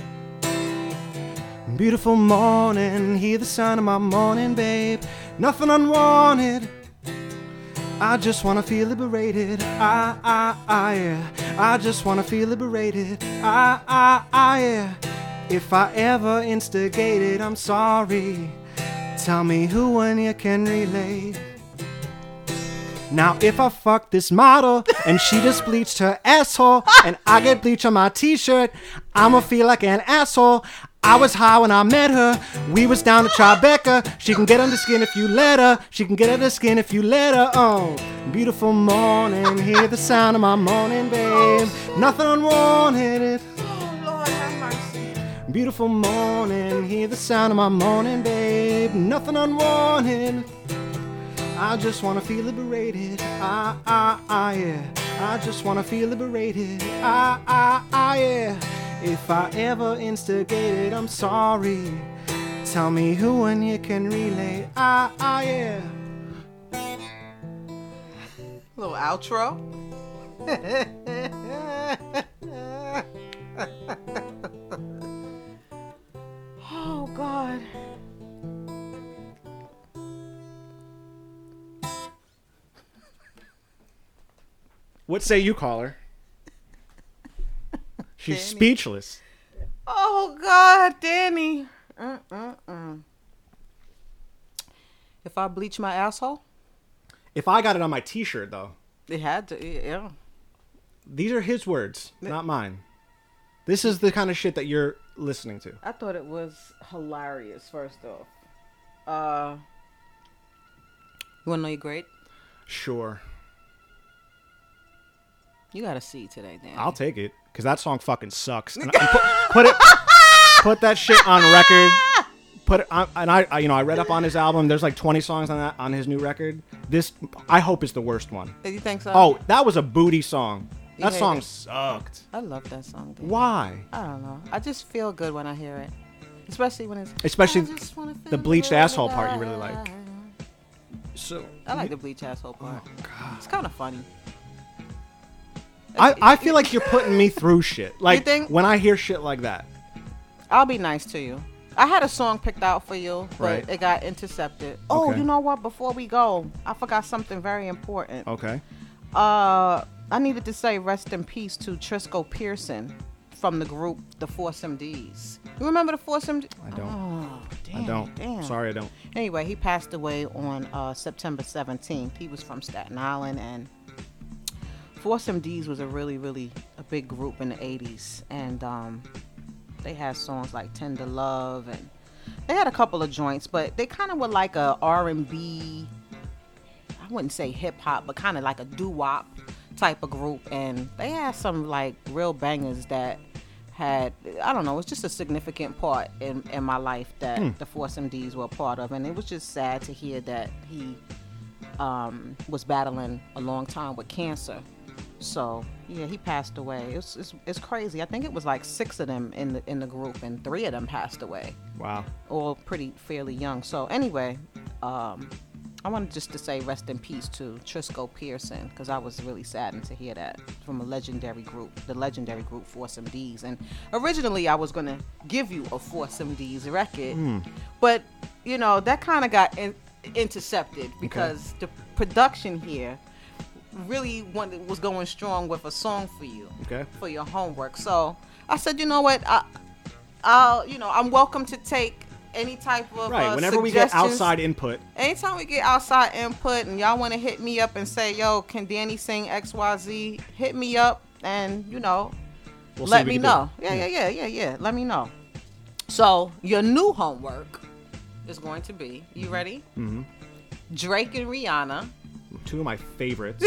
Speaker 2: Beautiful morning, hear the sound of my morning, babe. Nothing unwanted. I just wanna feel liberated. Yeah. I just wanna feel liberated. Yeah. If I ever instigated, I'm sorry. Tell me who and you can relate. Now if I fuck this model and she just bleached her asshole and I get bleach on my t-shirt, I'ma feel like an asshole. I was high when I met her. We was down to Tribeca. She can get under skin if you let her. She can get under skin if you let her. Oh, beautiful morning. Hear the sound of my morning, babe. Nothing unwanted.
Speaker 1: Oh, Lord, have mercy.
Speaker 2: Beautiful morning. Hear the sound of my morning, babe. Nothing unwanted. I just wanna feel liberated. Yeah. I just wanna feel liberated. Yeah. If I ever instigated, I'm sorry. Tell me who and you can relate. Yeah.
Speaker 1: Little outro. Oh God.
Speaker 2: What say you, caller? She's
Speaker 1: Danny.
Speaker 2: speechless.
Speaker 1: Oh God, Danny. If I bleach my asshole,
Speaker 2: If I got it on my t-shirt, though,
Speaker 1: it had to. Yeah.
Speaker 2: these are his words, not mine. This is the kind of shit that you're listening to.
Speaker 1: I thought it was hilarious. First off, you wanna know your grade?
Speaker 2: Sure.
Speaker 1: You got a C today, Danny.
Speaker 2: I'll take it, because that song fucking sucks. And put that shit on record. Put it on, and I read up on his album. There's like 20 songs on his new record. This, I hope, is the worst one.
Speaker 1: Did you think so?
Speaker 2: Oh, that was a booty song.
Speaker 1: You
Speaker 2: That
Speaker 1: hate
Speaker 2: song
Speaker 1: it?
Speaker 2: sucked.
Speaker 1: I love that song. Danny.
Speaker 2: Why?
Speaker 1: I don't know. I just feel good when I hear it, especially when it's.
Speaker 2: Especially
Speaker 1: I just wanna feel
Speaker 2: the bleached
Speaker 1: good.
Speaker 2: asshole part you really like. So
Speaker 1: I like the bleach asshole part.
Speaker 2: Oh, God.
Speaker 1: It's kind of funny.
Speaker 2: I feel like you're putting me through shit. Like,
Speaker 1: think?
Speaker 2: when I hear shit like that.
Speaker 1: I'll be nice to you. I had a song picked out for you, but
Speaker 2: Right.
Speaker 1: it got intercepted. Oh,
Speaker 2: Okay.
Speaker 1: you know what? Before we go, I forgot something very important.
Speaker 2: Okay.
Speaker 1: I needed to say rest in peace to Trisco Pearson from the group The Force MDs. You remember The Force MDs?
Speaker 2: I don't.
Speaker 1: Oh, damn.
Speaker 2: I don't.
Speaker 1: Damn.
Speaker 2: Sorry, I don't.
Speaker 1: Anyway, he passed away on September 17th. He was from Staten Island, and Force MDs was a really, really a big group in the 80s. And they had songs like Tender Love, and they had a couple of joints, but they kind of were like a R&B, I wouldn't say hip-hop, but kind of like a doo-wop type of group. And they had some like real bangers that had, I don't know, it's just a significant part in my life that the Force MDs were a part of. And it was just sad to hear that he was battling a long time with cancer. So yeah, he passed away. It's crazy. I think it was like 6 of them in the group, and 3 of them passed away,
Speaker 2: Wow.
Speaker 1: all pretty fairly young. So anyway, I wanted just to say rest in peace to Trisco Pearson, because I was really saddened to hear that from the legendary group Force MDs. And originally I was gonna give you a Force MDs record, but that kind of got intercepted because the production here really was going strong with a song for you.
Speaker 2: Okay.
Speaker 1: For your homework. So I said, you know what? I'm welcome to take any type of
Speaker 2: right. Whenever we get outside input.
Speaker 1: Anytime we get outside input and y'all want to hit me up and say, yo, can Danny sing XYZ? Hit me up and,
Speaker 2: We'll
Speaker 1: let me know. Yeah. Let me know. So your new homework is going to be, you ready?
Speaker 2: Mm-hmm.
Speaker 1: Drake and Rihanna.
Speaker 2: Two of my favorites.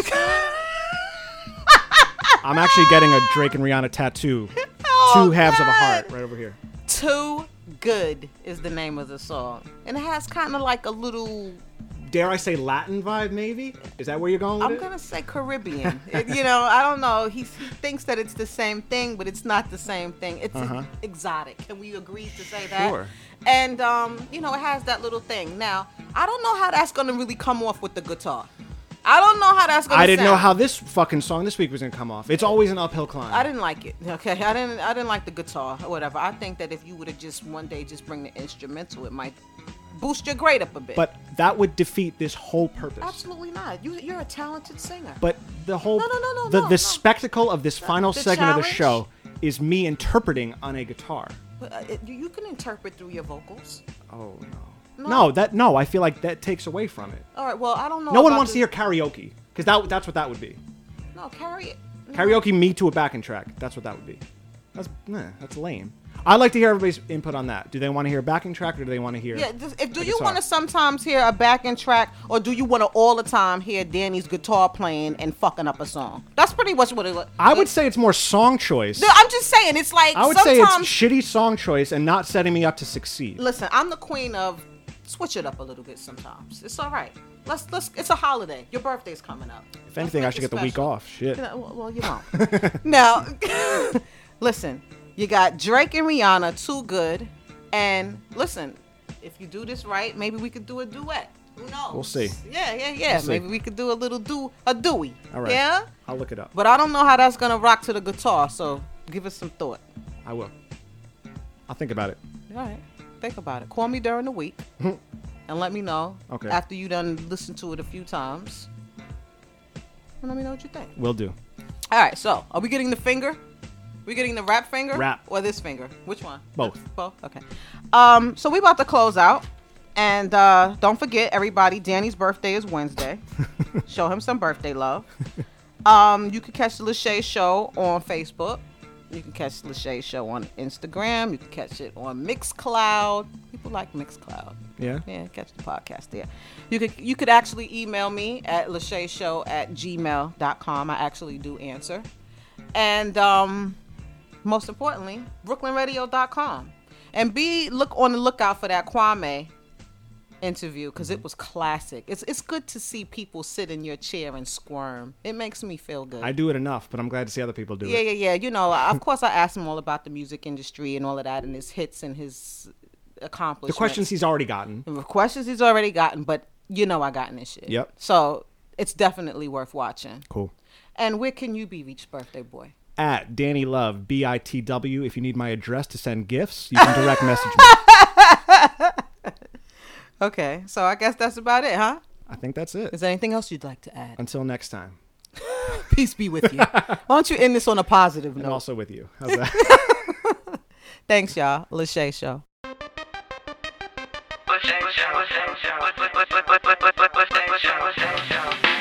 Speaker 2: I'm actually getting a Drake and Rihanna tattoo. Two halves of a heart right over here.
Speaker 1: Too Good is the name of the song. And it has kind of like a little...
Speaker 2: Dare I say Latin vibe, maybe? Is that where you're going with
Speaker 1: I'm going to say Caribbean. I don't know. He thinks that it's the same thing, but it's not the same thing. It's exotic. Can we agree to say that?
Speaker 2: Sure.
Speaker 1: And, it has that little thing. Now, I don't know how that's going to really come off with the guitar. I don't know how that's going to sound.
Speaker 2: I didn't know how this fucking song this week was going to come off. It's always an uphill climb.
Speaker 1: I didn't like it. Okay, I didn't like the guitar or whatever. I think that if you would have just one day just bring the instrumental, it might boost your grade up a bit.
Speaker 2: But that would defeat this whole purpose.
Speaker 1: Absolutely not. You're a talented singer.
Speaker 2: But the whole
Speaker 1: No.
Speaker 2: spectacle of this final segment of the
Speaker 1: challenge?
Speaker 2: show is me interpreting on a guitar.
Speaker 1: But, you can interpret through your vocals.
Speaker 2: Oh no. I feel like that takes away from it.
Speaker 1: All right. Well, I don't know.
Speaker 2: No one wants to hear karaoke because that's what that would be.
Speaker 1: No,
Speaker 2: Karaoke me to a backing track. That's what that would be. That's lame. I'd like to hear everybody's input on that. Do they want to hear a backing track or do they want to hear?
Speaker 1: Yeah. Do you want to sometimes hear a backing track or do you want to all the time hear Danny's guitar playing and fucking up a song? That's pretty much what it was.
Speaker 2: I would say it's more song choice.
Speaker 1: I'm just saying it's like
Speaker 2: I would say it's shitty song choice and not setting me up to succeed.
Speaker 1: Listen, I'm the queen of switch it up a little bit sometimes. It's all right. Let's. It's a holiday. Your birthday's coming up.
Speaker 2: If anything, I should get the week off. Shit.
Speaker 1: Well, you won't. Now, listen. You got Drake and Rihanna, Too Good, and listen. If you do this right, maybe we could do a duet. Who knows?
Speaker 2: We'll see.
Speaker 1: Yeah.
Speaker 2: We'll see.
Speaker 1: Maybe we could do a little Dewey.
Speaker 2: All right.
Speaker 1: Yeah.
Speaker 2: I'll look it up.
Speaker 1: But I don't know how that's gonna rock to the guitar. So give us some thought.
Speaker 2: I will. I'll think about it.
Speaker 1: All right. Think about it. Call me during the week and let me know.
Speaker 2: Okay.
Speaker 1: After you done listen to it a few times. And let me know what you think.
Speaker 2: Will do.
Speaker 1: All right. So are we getting the finger? We getting the rap finger?
Speaker 2: Rap.
Speaker 1: Or this finger? Which one?
Speaker 2: Both.
Speaker 1: Both? Okay. So we about to close out. And don't forget, everybody, Danny's birthday is Wednesday. Show him some birthday love. You can catch the Lachey Show on Facebook. You can catch the Lachey Show on Instagram. You can catch it on Mixcloud. People like Mixcloud.
Speaker 2: Yeah?
Speaker 1: Yeah, catch the podcast there. You could actually email me at lachey@gmail.com. I actually do answer. And most importantly, brooklynradio.com. And look on the lookout for that Kwame interview because it was classic. It's good to see people sit in your chair and squirm. It makes me feel good.
Speaker 2: I do it enough, but I'm glad to see other people do it.
Speaker 1: Yeah. Of course, I asked him all about the music industry and all of that and his hits and his accomplishments.
Speaker 2: The questions he's already gotten.
Speaker 1: But I gotten this shit.
Speaker 2: Yep.
Speaker 1: So it's definitely worth watching.
Speaker 2: Cool.
Speaker 1: And where can you be reached, birthday boy?
Speaker 2: At Danny Love, BITW. If you need my address to send gifts, you can direct message me.
Speaker 1: Okay, so I guess that's about it, huh?
Speaker 2: I think that's it.
Speaker 1: Is there anything else you'd like to add?
Speaker 2: Until next time.
Speaker 1: Peace be with you. Why don't you end this on a positive note?
Speaker 2: And also with you. How's that?
Speaker 1: Thanks, y'all. Lachey Show. Lachey Show.